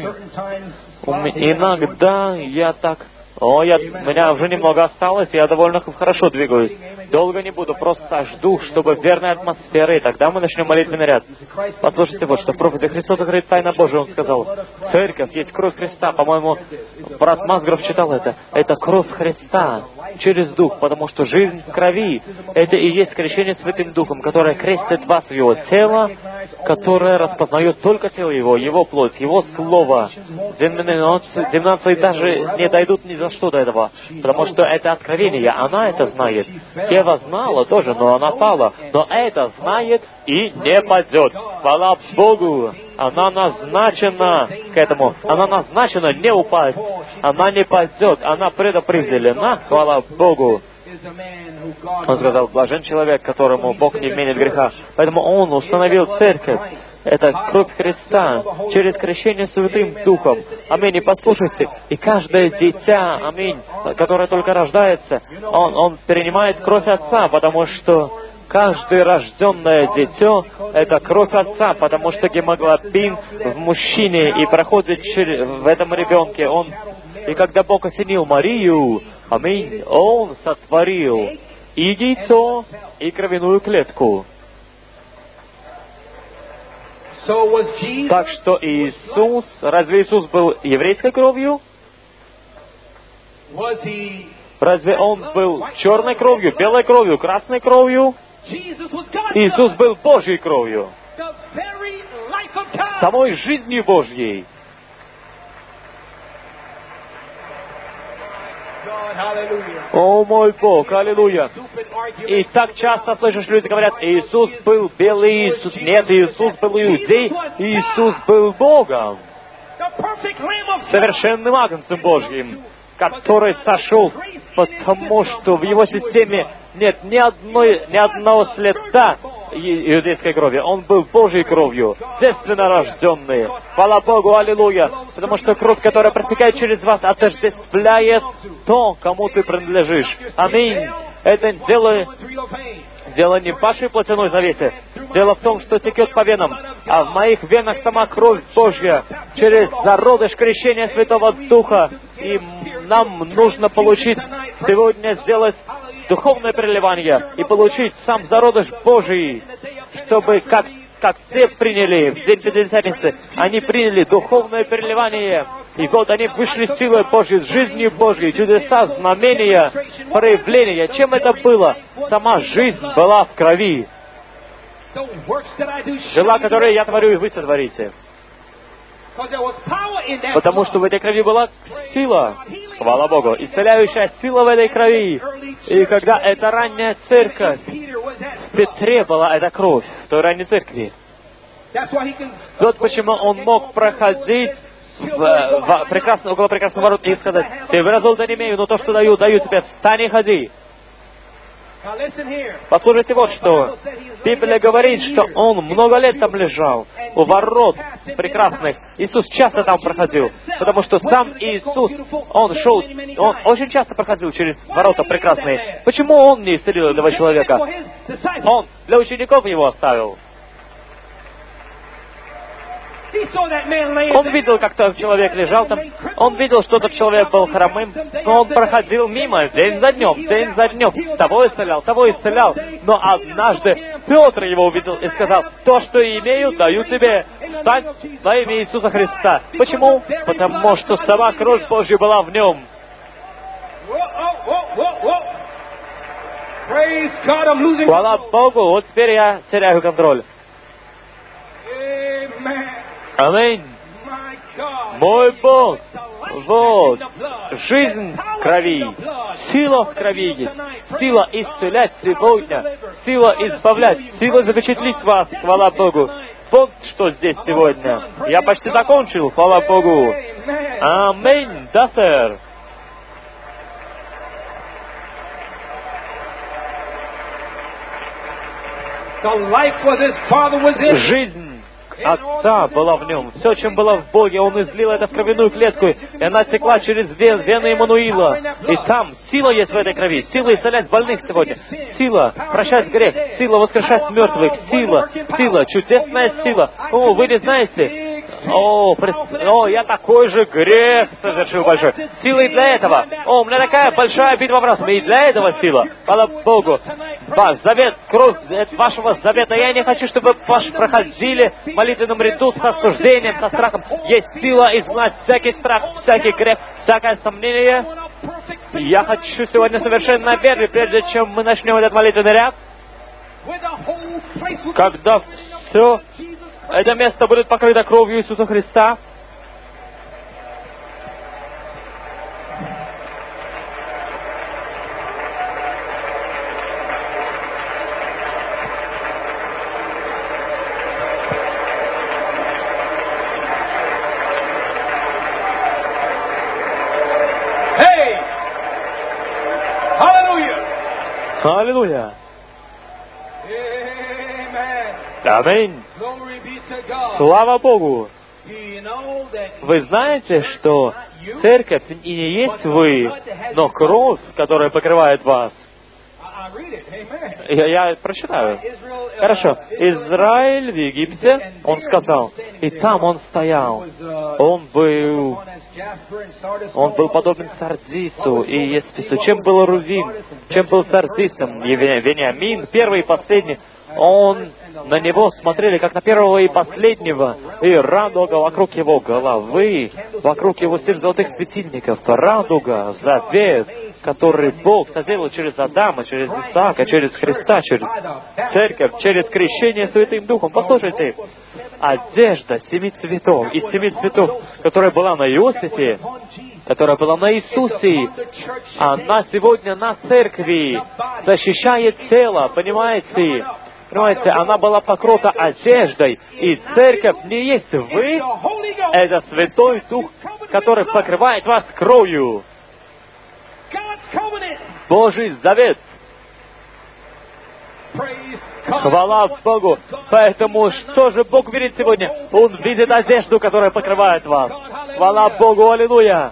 Иногда я так... О, я, у меня уже немного осталось, я довольно хорошо двигаюсь. Долго не буду, просто жду, чтобы верная атмосфера, и тогда мы начнем молитвенный ряд. Послушайте вот, что в проповеди Христос говорит тайна Божия, Он сказал, церковь есть кровь Христа, по-моему, брат Мазгров читал это, это кровь Христа через Дух, потому что жизнь в крови, это и есть крещение Святым Духом, которое крестит вас в Его тело, которое распознает только тело Его, Его плоть, Его Слово. Земные даже не дойдут ни за что до этого, потому что это откровение, она это знает. Ева знала тоже, но она пала, но это знает и не падет. Хвала Богу! Она назначена к этому. Она назначена не упасть. Она не падет. Она предопределена. Хвала Богу! Он сказал, блажен человек, которому Бог не вменит греха. Поэтому Он установил церковь. Это кровь Христа через крещение Святым Духом. Аминь. И послушайте, и каждое дитя, аминь, которое только рождается, он, он перенимает кровь Отца, потому что каждое рожденное дитё — это кровь Отца, потому что гемоглобин в мужчине и проходит через, в этом ребенке. Он, и когда Бог осенил Марию, аминь, Он сотворил и яйцо, и кровяную клетку. Так что Иисус, разве Иисус был еврейской кровью? Разве Он был черной кровью, белой кровью, красной кровью? Иисус был Божьей кровью, самой жизнью Божьей. О мой Бог, аллилуйя. И так часто слышишь, люди говорят, Иисус был белый Иисус. Нет, Иисус был иудей, Иисус был Богом. Совершенным агнцем Божьим, который сошел, потому что в Его системе нет ни одной, ни одного следа иудейской крови. Он был Божьей кровью, девственно рожденный. Хвала Богу, аллилуйя. Потому что кровь, которая протекает через вас, отождествляет то, кому ты принадлежишь. Аминь. Это дело, дело не в вашей плотяной завесе. Дело в том, что текет по венам, а в моих венах сама кровь Божья через зародыш крещения Святого Духа. И нам нужно получить сегодня, сделать духовное переливание и получить сам зародыш Божий, чтобы как, как те приняли в день Пятидесятницы, они приняли духовное переливание, и вот они вышли силой Божьей, с жизнью Божьей, чудеса, знамения, проявления. Чем это было? Сама жизнь была в крови. Дела, которые я творю, и вы сотворите. Потому что в этой крови была сила, хвала Богу, исцеляющая сила в этой крови. И когда эта ранняя церковь, в Петре была эта кровь, в той ранней церкви. Вот почему он мог проходить в, в, прекрасно, около прекрасного ворот и сказать, «Севера золота не имею, но то, что даю, даю тебе, встань и ходи». Послушайте вот что. Библия говорит, что Он много лет там лежал, у ворот прекрасных. Иисус часто там проходил, потому что сам Иисус, Он шел, Он очень часто проходил через ворота прекрасные. Почему Он не исцелил этого человека? Он для учеников его оставил. Он видел, как тот человек лежал там. Он видел, что тот человек был хромым. Но он проходил мимо день за днем, день за днем. Того исцелял, того исцелял. Но однажды Петр его увидел и сказал: «То, что имею, даю тебе. Встань во имя Иисуса Христа». Почему? Потому что сама кровь Божья была в нем. Хвала Богу, вот теперь я теряю контроль. Аминь. Мой Бог, вот, жизнь в крови, сила в крови есть, сила исцелять сегодня, сила избавлять, сила запечатлить вас, хвала Богу. Вот что здесь сегодня. Я почти закончил, хвала Богу. Аминь, да, сэр. Жизнь Отца была в нем. Все, чем было в Боге, Он излил это в кровяную клетку, и она текла через вен, вены Иммануила. И там сила есть в этой крови. Сила исцелять больных сегодня. Сила прощать грех. Сила воскрешать мертвых. Сила. Сила. Чудесная сила. О, вы не знаете? О, прес... О, я такой же грех совершил большой. Сила и для этого. О, у меня такая большая битва в разуме. И для этого сила. Слава Богу. Ваш завет, кровь вашего завета. Я не хочу, чтобы вы проходили в молитвенном ряду с осуждением, со страхом. Есть сила изгнать всякий страх, всякий грех, всякое сомнение. Я хочу сегодня совершенно верить, прежде чем мы начнем этот молитвенный ряд, когда все это место будет покрыто кровью Иисуса Христа. Аллилуйя! Аминь! Слава Богу! Вы знаете, что церковь и не есть вы, но кровь, которая покрывает вас. Я, я прочитаю. Хорошо. Израиль в Египте, он сказал, и там он стоял. Он был, он был подобен Сардису и Еспису. Чем был Рувим? Чем был Сардисом? Вениамин, первый и последний. Он, на него смотрели, как на первого и последнего, и радуга вокруг его головы, вокруг его семь золотых светильников, радуга, завет, который Бог соделал через Адама, через Исаака, через Христа, через церковь, через крещение Святым Духом. Послушайте, одежда семи цветов, из семи цветов, которая была на Иосифе, которая была на Иисусе, она сегодня на церкви защищает тело, понимаете? Понимаете, она была покрыта одеждой, и церковь не есть вы, это Святой Дух, который покрывает вас кровью. Божий завет. Хвала Богу. Поэтому что же Бог видит сегодня? Он видит одежду, которая покрывает вас. Хвала Богу, аллилуйя.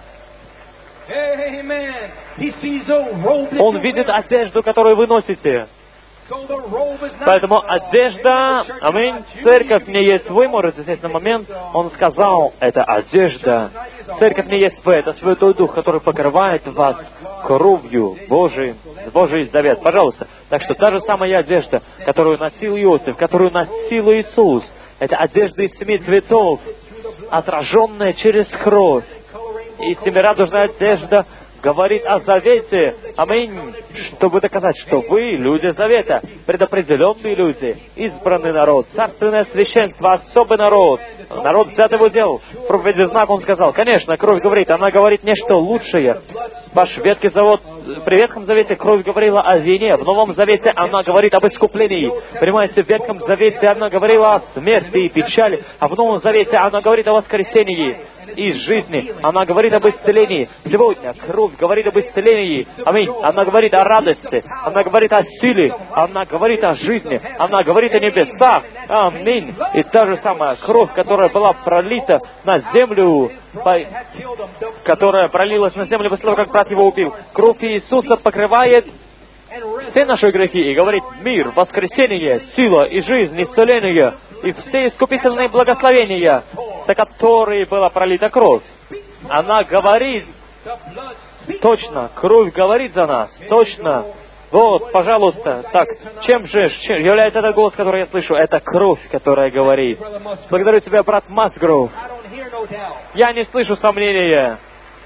Он видит одежду, которую вы носите. Поэтому одежда, аминь, церковь не есть вы, можете сесть на момент, он сказал, это одежда. Церковь не есть вы, это Святой Дух, который покрывает вас кровью Божией, Божий завет. Пожалуйста. Так что та же самая одежда, которую носил Иосиф, которую носил Иисус, это одежда из семи цветов, отраженная через кровь. И семирадужная одежда говорит о завете, аминь, чтобы доказать, что вы, люди завета, предопределенные люди, избранный народ, царственное священство, особый народ, народ взятый в удел. В проповеди знак он сказал, конечно, кровь говорит, она говорит нечто лучшее. Ваш Ветхий Завет, при Ветхом Завете кровь говорила о вине, в Новом Завете она говорит об искуплении. Понимаете, в Ветхом Завете она говорила о смерти и печали, а в Новом Завете она говорит о воскресении из жизни. Она говорит об исцелении. Сегодня кровь говорит об исцелении. Аминь. Она говорит о радости. Она говорит о силе. Она говорит о жизни. Она говорит о небесах. Аминь. И та же самая кровь, которая была пролита на землю, которая пролилась на землю после того, как брат его убил. Кровь Иисуса покрывает все наши грехи и говорит мир, воскресение, сила и жизнь, исцеление и все искупительные благословения. за которой была пролита кровь. Она говорит, точно, кровь говорит за нас, точно. Вот, пожалуйста. Так, чем же чем является этот голос, который я слышу? Это кровь, которая говорит. Благодарю тебя, брат Масгроув. Я не слышу сомнения.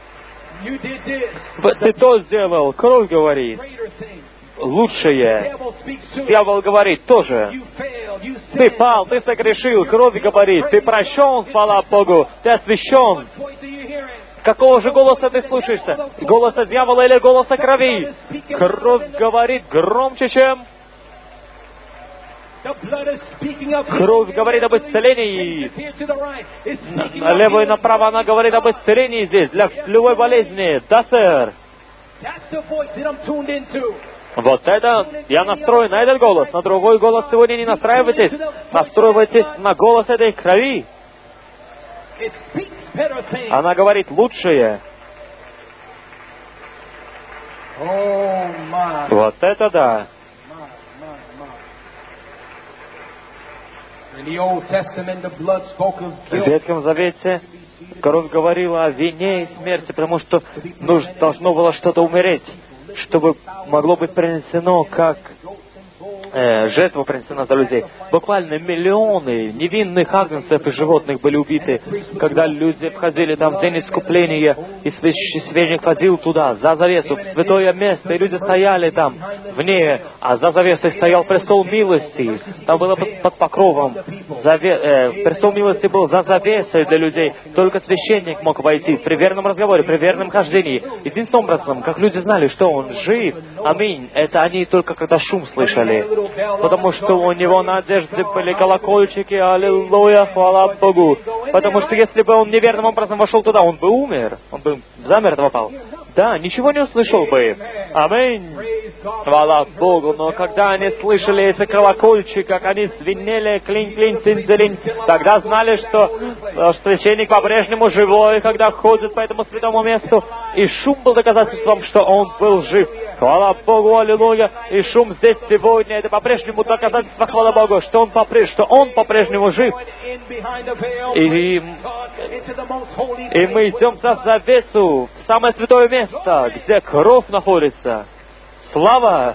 Ты то сделал, кровь говорит. Лучшее. Дьявол говорит тоже. Ты пал, ты согрешил, кровь говорит. Ты прощен, хвала Богу. Ты освящен. Какого же голоса ты слушаешься? Голоса дьявола или голоса крови? Кровь говорит громче, чем... Кровь говорит об исцелении. Налево и направо она говорит об исцелении здесь, для любой болезни. Да, сэр. Вот это, я настроен на этот голос. На другой голос сегодня не настраивайтесь. Настраивайтесь на голос этой крови. Она говорит лучшее. Oh, вот это да. В Ветхом Завете кровь говорила о вине и смерти, потому что нужно, должно было что-то умереть, чтобы могло быть принесено как э, жертва принесена за людей. Буквально миллионы невинных агнцев и животных были убиты, когда люди входили там в день искупления, и священник ходил туда, за завесу, в святое место, и люди стояли там, вне, а за завесой стоял престол милости. Там было под, под покровом. Заве, э, престол милости был за завесой для людей. Только священник мог войти при верном разговоре, при верном хождении. Единственным образом, как люди знали, что он жив, аминь, это они только когда шум слышали. Потому что у него на одежде были колокольчики, аллилуйя, хвала Богу. Потому что если бы он неверным образом вошел туда, он бы умер, он бы замертво попал. Да, ничего не услышал бы. Аминь. Хвала Богу. Но когда они слышали эти колокольчики, как они звенели, клин-клин, цинь-цилинь, тогда знали, что священник по-прежнему живой, когда ходит по этому святому месту. И шум был доказательством, что он был жив. Хвала Богу, аллилуйя. И шум здесь сегодня, это по-прежнему доказательство, хвала Богу, что он, попре- что он по-прежнему жив. И, и, и мы идем за завесу в самое святое место, где кровь находится. Слава!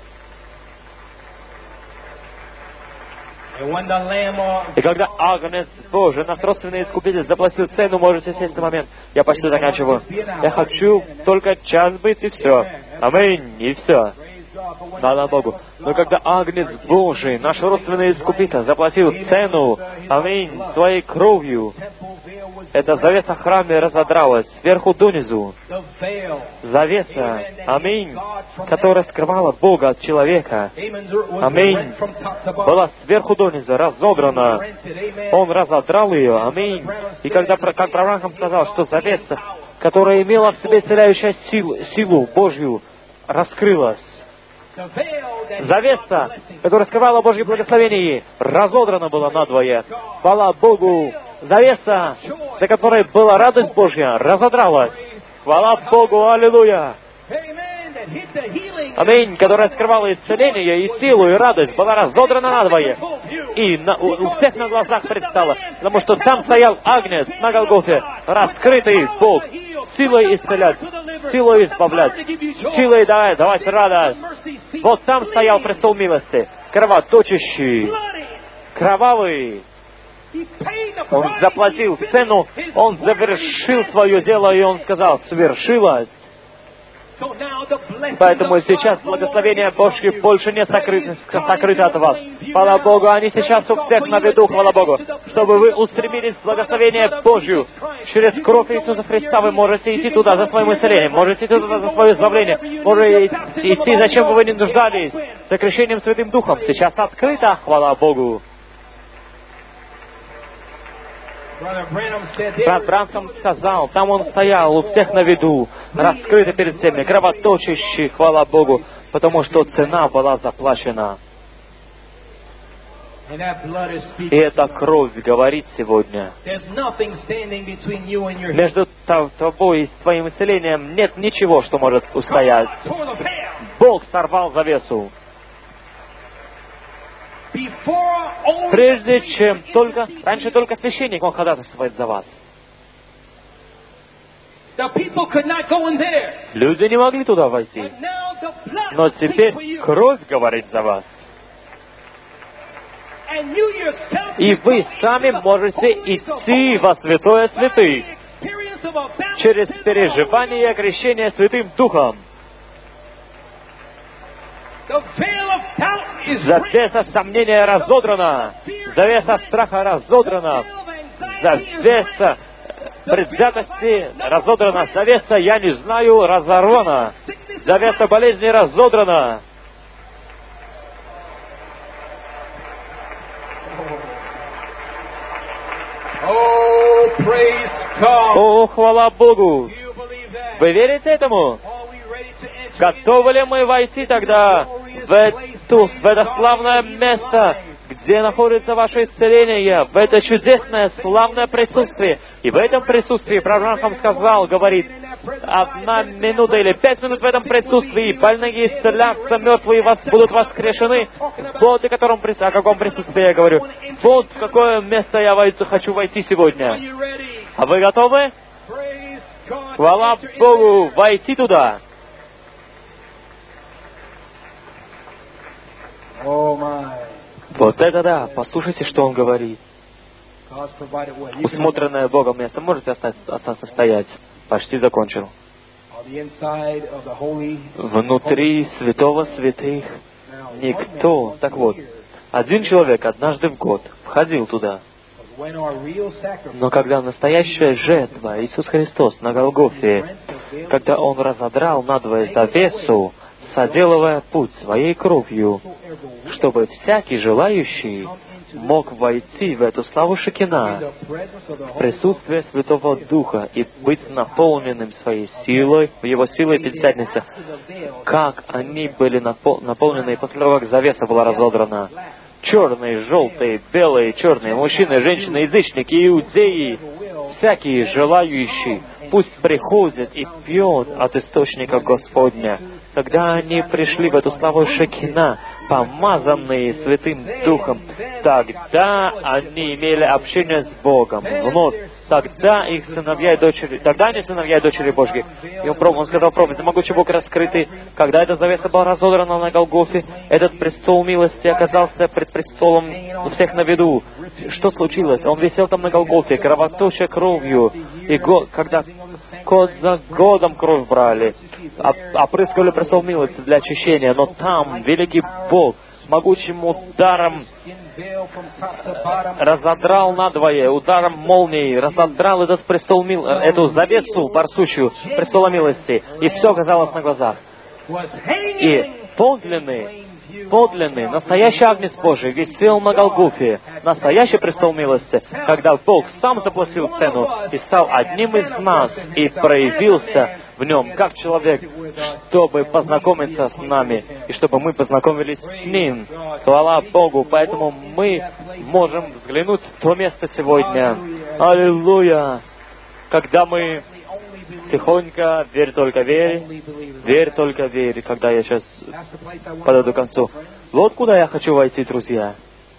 И когда Агнец Божий, наш родственный искупитель, заплатил цену, можете сесть на момент. Я почти заканчиваю. Я хочу только час быть, и все. Аминь, и все. Слава Богу. Но когда Агнец Божий, наш родственный искупитель, заплатил цену, аминь, своей кровью, эта завеса в храме разодралась сверху донизу. Завеса, аминь, которая скрывала Бога от человека, аминь, была сверху донизу разодрана. Он разодрал ее, аминь. И когда, как Авраам сказал, что завеса, которая имела в себе исцеляющую силу, силу Божью, раскрылась. Завеса, которая скрывала Божье благословение, разодрана была надвое. Хвала Богу! Завеса, за которой была радость Божья, разодралась. Хвала Богу! Аллилуйя! Аминь, которая скрывала исцеление и силу, и радость, была разодрана надвое. И на, у, у всех на глазах предстала, потому что там стоял Агнец на Голгофе, раскрытый Бог, силой исцелять, силой избавлять, силой давать, давать радость. Вот там стоял престол милости, кровоточащий, кровавый. Он заплатил цену, он завершил свое дело, и он сказал, свершилось. Поэтому сейчас благословение Божье больше не сокрыто, сокрыто от вас. Хвала Богу, они сейчас у всех на виду, хвала Богу. Чтобы вы устремились в благословение Божью. Через кровь Иисуса Христа вы можете идти туда за своим исцелением, можете идти туда за свое избавление, можете идти, зачем бы вы не нуждались, за крещением Святым Духом. Сейчас открыто, хвала Богу. Брат Бранхам сказал, там он стоял у всех на виду, раскрытый перед всеми, кровоточащий, хвала Богу, потому что цена была заплачена. И эта кровь говорит сегодня. Между тобой и твоим исцелением нет ничего, что может устоять. Бог сорвал завесу. Прежде чем только, раньше только священник мог ходатайствовать за вас. Люди не могли туда войти. Но теперь кровь говорит за вас. И вы сами можете идти во святое святых через переживание и крещение Святым Духом. Завеса сомнения разодрана. Завеса страха разодрана. Завеса предвзятости разодрана. Завеса «я не знаю» разорвана. Завеса болезни разодрана. О, хвала Богу! Вы верите этому? Готовы ли мы войти тогда в, эту, в это славное место, где находится ваше исцеление, в это чудесное, славное присутствие? И в этом присутствии, пророк сказал, говорит, одна минута или пять минут в этом присутствии, больные исцелятся, мертвые вас будут воскрешены. Вот о, котором, о каком присутствии я говорю. Вот в какое место я войду, хочу войти сегодня. А вы готовы? Хвала Богу, войти туда. Вот это да, послушайте, что он говорит. Усмотренное Богом место. Можете остаться, остаться стоять. Почти закончил. Внутри святого святых никто. Так вот, один человек однажды в год входил туда. Но когда настоящая жертва, Иисус Христос на Голгофе, когда Он разодрал надвое завесу, соделывая путь своей кровью, чтобы всякий желающий мог войти в эту славу Шекина, в присутствие Святого Духа и быть наполненным своей силой, Его силой Пятидесятницы, как они были напол- наполнены после того, как завеса была разодрана. Черные, желтые, белые, черные, мужчины, женщины, язычники, иудеи, всякие желающие, пусть приходят и пьют от источника Господня. Когда они пришли в эту славу Шекина, помазанные Святым Духом, тогда они имели общение с Богом вновь. Тогда их сыновья и дочери, тогда они сыновья и дочери Божьи. И он, он сказал, проповедь, могучий Бог раскрытый, когда эта завеса была разодрана на Голгофе, этот престол милости оказался пред престолом у всех на виду. Что случилось? Он висел там на Голгофе, кровоточа кровью, и год, когда год за годом кровь брали, опрыскивали престол милости для очищения, но там великий Бог могучим ударом разодрал надвое, ударом молнии, разодрал этот престол мил... эту завесу барсучью престола милости, и все оказалось на глазах. И подлинный, подлинный, настоящий Агнец Божий висел на Голгофе, настоящий престол милости, когда Бог сам заплатил цену и стал одним из нас и проявился в нем как человек, чтобы познакомиться с нами и чтобы мы познакомились с Ним. Слава Богу! Поэтому мы можем взглянуть в то место сегодня. Аллилуйя! Когда мы тихонько, верь только верь, верь только верь, когда я сейчас подойду к концу. Вот куда я хочу войти, друзья.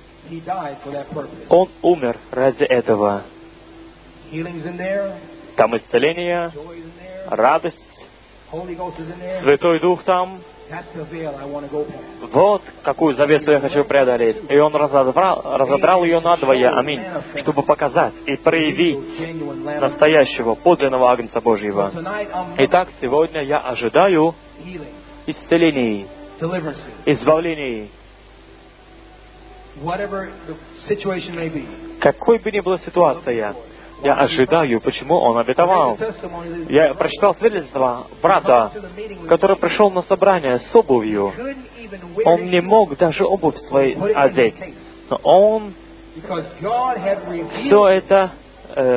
Он умер ради этого. Там исцеление, радость, Святой Дух там. Вот какую завесу я хочу преодолеть. И Он разодрал, разодрал ее надвое, аминь, чтобы показать и проявить настоящего, подлинного Агнца Божьего. Итак, сегодня я ожидаю исцелений, избавлений. Какой бы ни была ситуация, я ожидаю, почему он обетовал. Я прочитал свидетельство брата, который пришел на собрание с обувью. Он не мог даже обувь свою одеть. Но он все это... Э,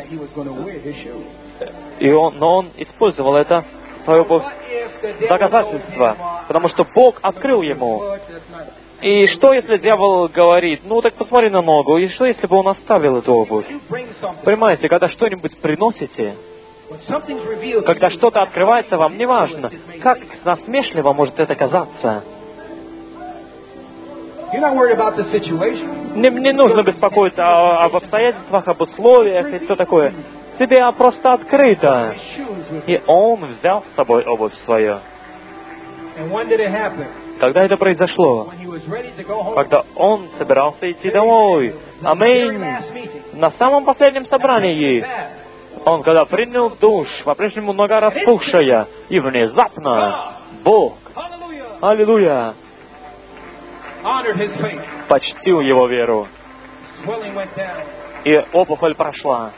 и он, но он использовал это, свою обувь, доказательство, потому что Бог открыл ему. И что, если дьявол говорит, ну так посмотри на ногу, и что, если бы он оставил эту обувь? Понимаете, когда что-нибудь приносите, когда что-то открывается вам, неважно, как насмешливо может это казаться. You're not worried about the situation. Не, не нужно беспокоиться о- об обстоятельствах, об условиях и все такое. Тебе просто открыто. И он взял с собой обувь свою. And when did it happen? Когда это произошло? When he was ready to go home. Когда он собирался идти домой. Аминь. На самом последнем собрании. Он, когда принял душ, по-прежнему нога распухшая, и внезапно Бог, аллилуйя, Honored his faith. почтил его веру, Swelling went down. и опухоль прошла.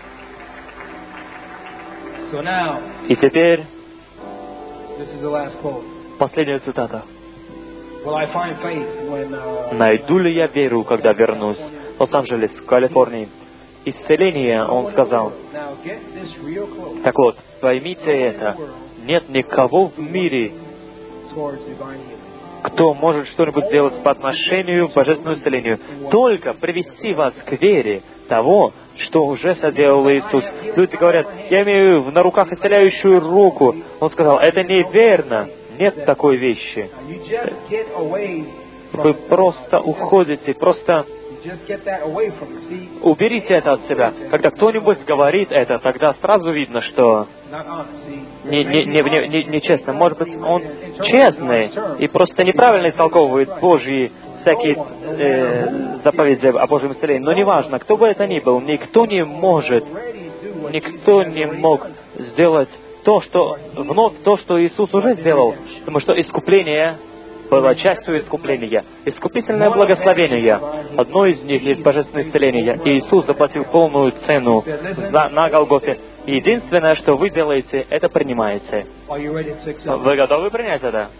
So now, И теперь this is the last quote. последняя цитата. Will I find faith when uh, «Найду ли я веру, когда вернусь?» Лос-Анджелес, Калифорния. Исцеление, он сказал. Now get this real close Так вот, поймите это. Нет никого в мире, towards divine healing. кто может что-нибудь сделать по отношению к божественному исцелению. Только привести вас к вере того, что уже соделал Иисус. Люди говорят, я имею на руках исцеляющую руку. Он сказал, это неверно. Нет такой вещи. You just get away Вы from просто уходите, просто you just get that away from you. See, уберите это от себя. Когда кто-нибудь говорит это, тогда сразу видно, что not honest. See, не, не, не, не, не- нечестно. Может быть, он честный и просто неправильно истолковывает Божьи всякие э, заповеди о Божьем исцелении. Но неважно, кто бы это ни был, никто не может, никто не мог сделать то, что вновь то, что Иисус уже сделал. Потому что искупление было частью искупления. Искупительное благословение. Одно из них есть божественное исцеление. И Иисус заплатил полную цену за, на Голгофе. И единственное, что вы делаете, это принимаете. are you ready to accept? Вы готовы принять это?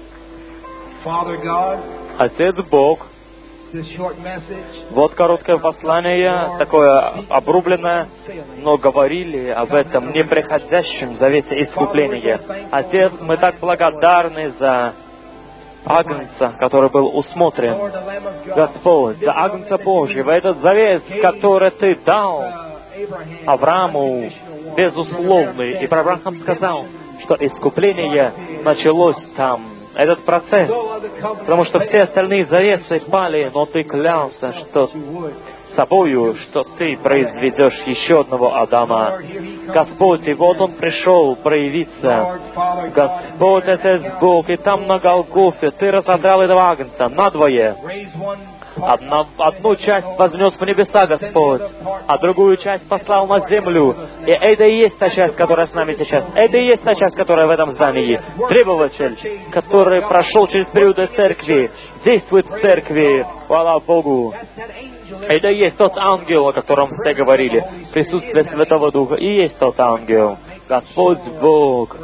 Father God, Отец Бог, this short message, вот короткое послание, такое обрубленное, но говорили об этом неприходящем завете искупления. Отец, мы так благодарны за Агнца, который был усмотрен. Lord, the Lamb of God, Господь, за Агнца Божьего, этот завет, который Ты дал uh, Abraham, Аврааму, безусловный. И Авраам сказал, что искупление началось там. Этот процесс. Потому что все остальные заветы пали, но Ты клялся, что собою, что Ты произведешь еще одного Адама. Господь, и вот Он пришел проявиться. Господь, Отец Бог, и там на Голгофе Ты разодрал этого Агнца надвое. raise one Одна, одну часть вознес в небеса, Господь, а другую часть послал на землю. И это и есть та часть, которая с нами сейчас. Это и есть та часть, которая в этом здании. Требователь, который прошел через периоды церкви, действует в церкви. Хвала Богу. Это и есть тот ангел, о котором все говорили. Присутствие Святого Духа и есть тот ангел. Господь Бог,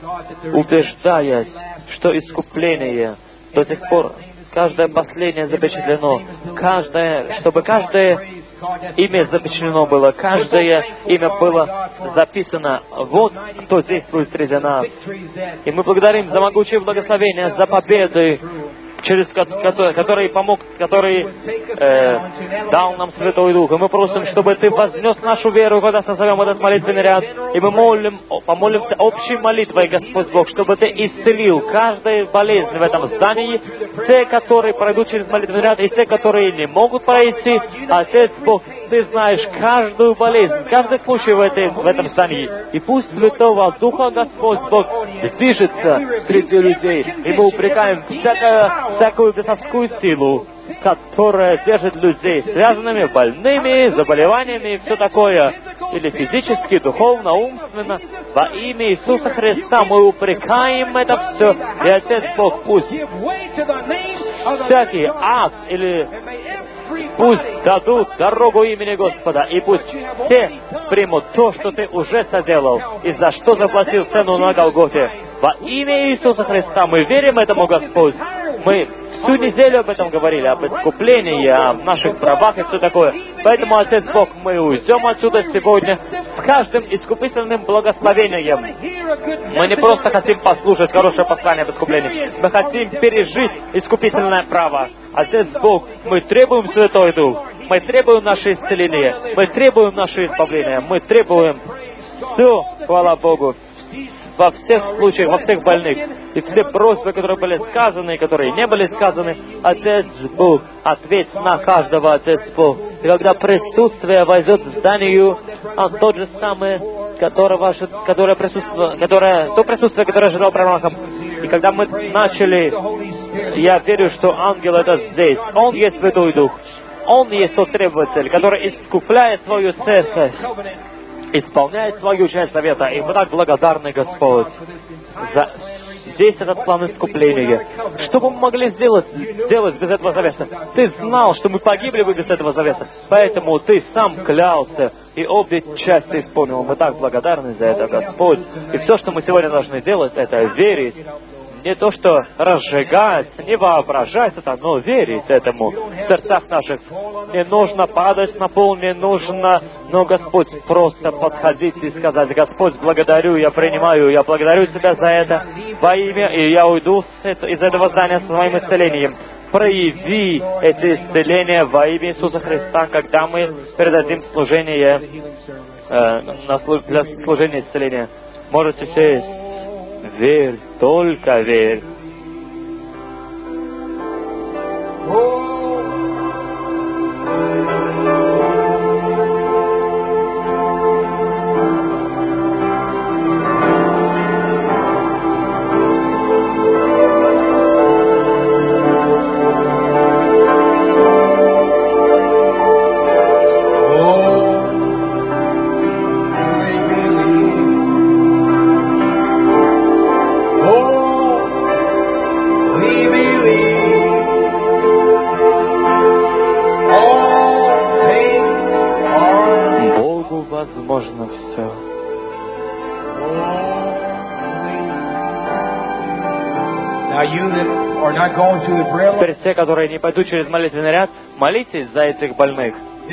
убеждаясь, что искупление до сих пор каждое последнее запечатлено, каждое, чтобы каждое имя запечатлено было, каждое имя было записано. Вот кто действует среди нас. И мы благодарим за могучее благословение, за победы, через ко- ко- который помог, который э, дал нам Святой Дух. И мы просим, чтобы Ты вознес нашу веру, когда созовем этот молитвенный ряд. И мы молим, о- помолимся общей молитвой, Господь Бог, чтобы Ты исцелил каждую болезнь в этом здании, те, которые пройдут через молитвенный ряд, и те, которые не могут пройти. Отец Бог, Ты знаешь каждую болезнь, каждый случай в, этой, в этом здании. И пусть Святого Духа Господь Бог движется среди людей. И мы упрекаем всякое всякую бесовскую силу, которая держит людей связанными, больными, заболеваниями и все такое, или физически, духовно, умственно. Во имя Иисуса Христа мы упрекаем это все. И Отец Бог, пусть всякий ад или пусть дадут дорогу имени Господа, и пусть все примут то, что Ты уже соделал, и за что заплатил цену на Голгофе. Во имя Иисуса Христа мы верим этому, Господь. Мы всю неделю об этом говорили, об искуплении, о наших правах и все такое. Поэтому, Отец Бог, мы уйдем отсюда сегодня с каждым искупительным благословением. Мы не просто хотим послушать хорошее послание об искуплении. Мы хотим пережить искупительное право. Отец Бог, мы требуем Святой Дух. Мы требуем наше исцеление. Мы требуем наше избавление. Мы требуем все, хвала Богу, во всех случаях, во всех больных. И все просьбы, которые были сказаны, и которые не были сказаны, Отец Бог, ответь на каждого, Отец Бог. И когда присутствие войдет в здание, а тот же самый, которого, которое присутствие, которое, то присутствие, которое ожидал пророком. И когда мы начали, я верю, что ангел этот здесь. Он есть Святой Дух. Он есть тот требователь, который искупляет свою церковь, исполняет свою часть завета. И мы так благодарны, Господь, за здесь этот план искупления. Что бы мы могли сделать, сделать без этого завета? Ты знал, что мы погибли бы без этого завета. Поэтому Ты сам клялся и обе части исполнил. Мы так благодарны за это, Господь. И все, что мы сегодня должны делать, это верить. Не то, что разжигать, не воображать это, но верить этому в сердцах наших. Не нужно падать на пол, не нужно, но, Господь, просто подходить и сказать: Господь, благодарю, я принимаю, я благодарю Тебя за это во имя, и я уйду с это, из этого здания с моим исцелением. Прояви это исцеление во имя Иисуса Христа, когда мы передадим служение, э, на служ... для служения исцеления. Можете сесть. Верь, только верь. Возможно все. Теперь те, которые не пойдут через молитвенный ряд, молитесь за этих больных.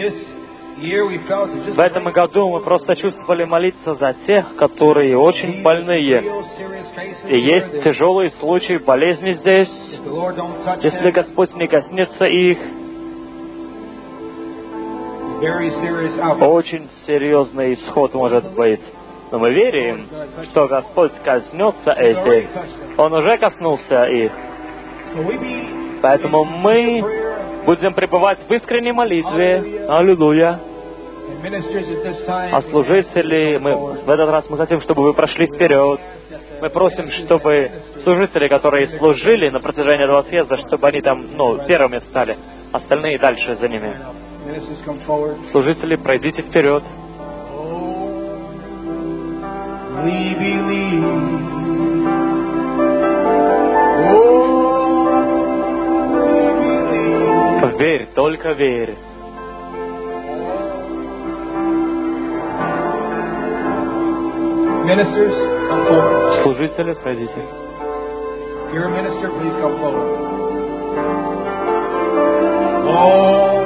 В этом году мы просто чувствовали молиться за тех, которые очень больные. И есть тяжелые случаи болезни здесь. Если Господь не коснется их, очень серьезный исход может быть. Но мы верим, что Господь коснется этих. Он уже коснулся их. Поэтому мы будем пребывать в искренней молитве. Аллилуйя. А служители, мы, в этот раз мы хотим, чтобы вы прошли вперед. Мы просим, чтобы служители, которые служили на протяжении этого съезда, чтобы они там, ну, первыми встали. Остальные дальше за ними. Служители, пройдите вперед. Верь, только верь. Служители, пройдите. You're a minister, please come forward. Oh.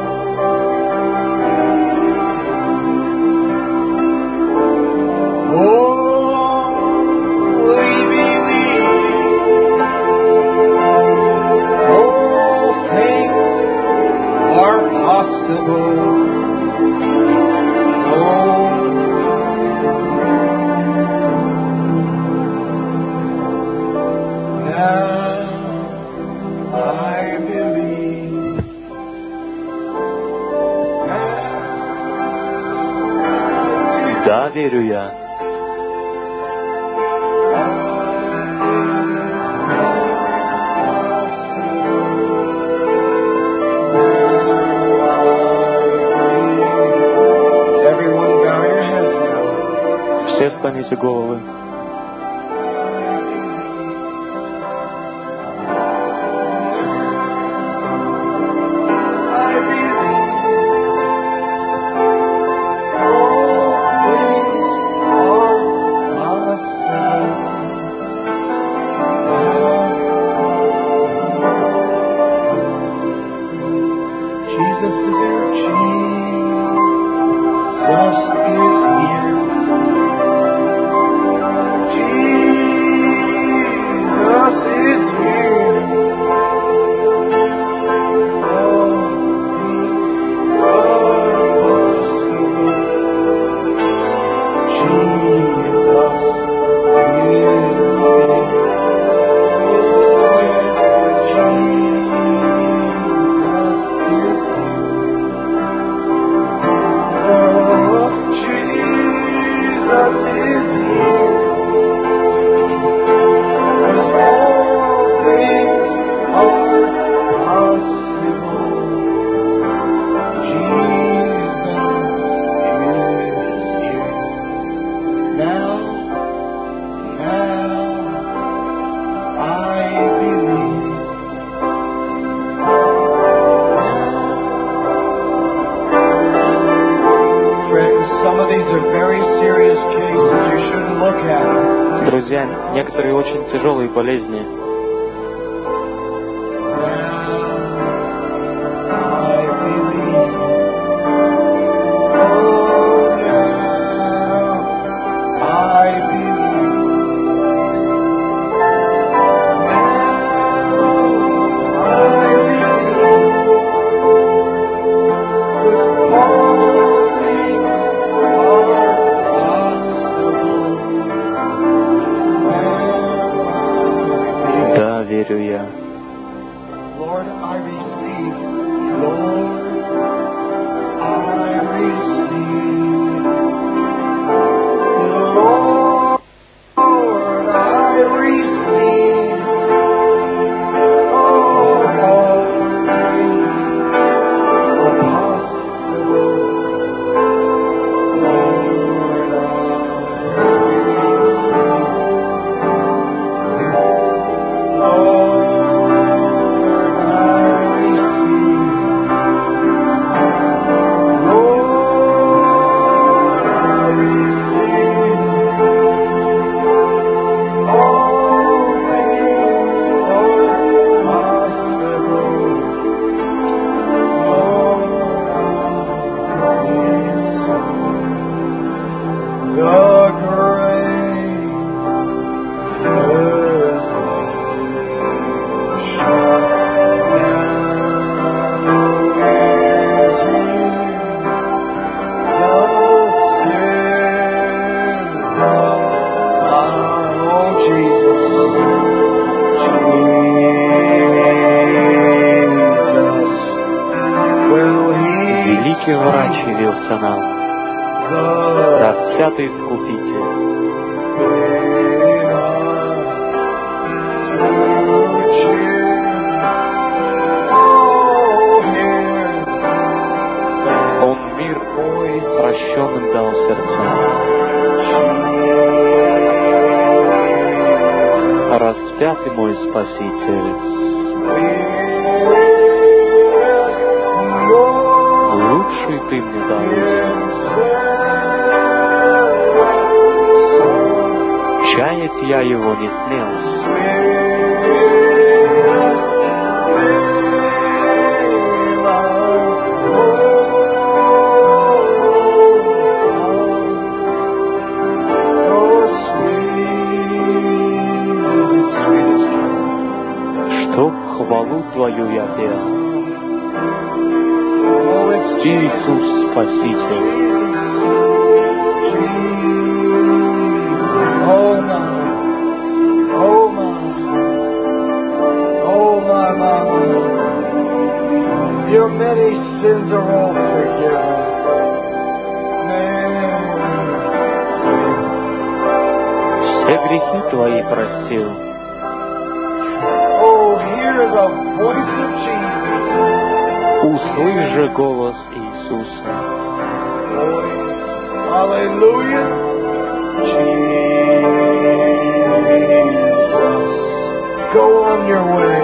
Да, верю я. Все склоните головы. друзья, некоторые очень тяжелые болезни. Да, верю я. Lord, I receive. Lord, I receive. Lord, I receive. Oh, all things are possible. Lord, I receive. Lord, Великий врач явился нам, распятый искупитель. Он мир прощенным дал сердцам. Распятый мой Спаситель. Лучший ты мне дал. Чаять я его не смел. Чтоб хвалу Твою я пел. Иисус Спаситель. Oh my, oh my, oh my, my, my. Your many sins are all forgiven. Все грехи Твои простил. Oh, hear the voice of Jesus. Услышь же голос Иисуса. Hallelujah. Jesus. Go on your way.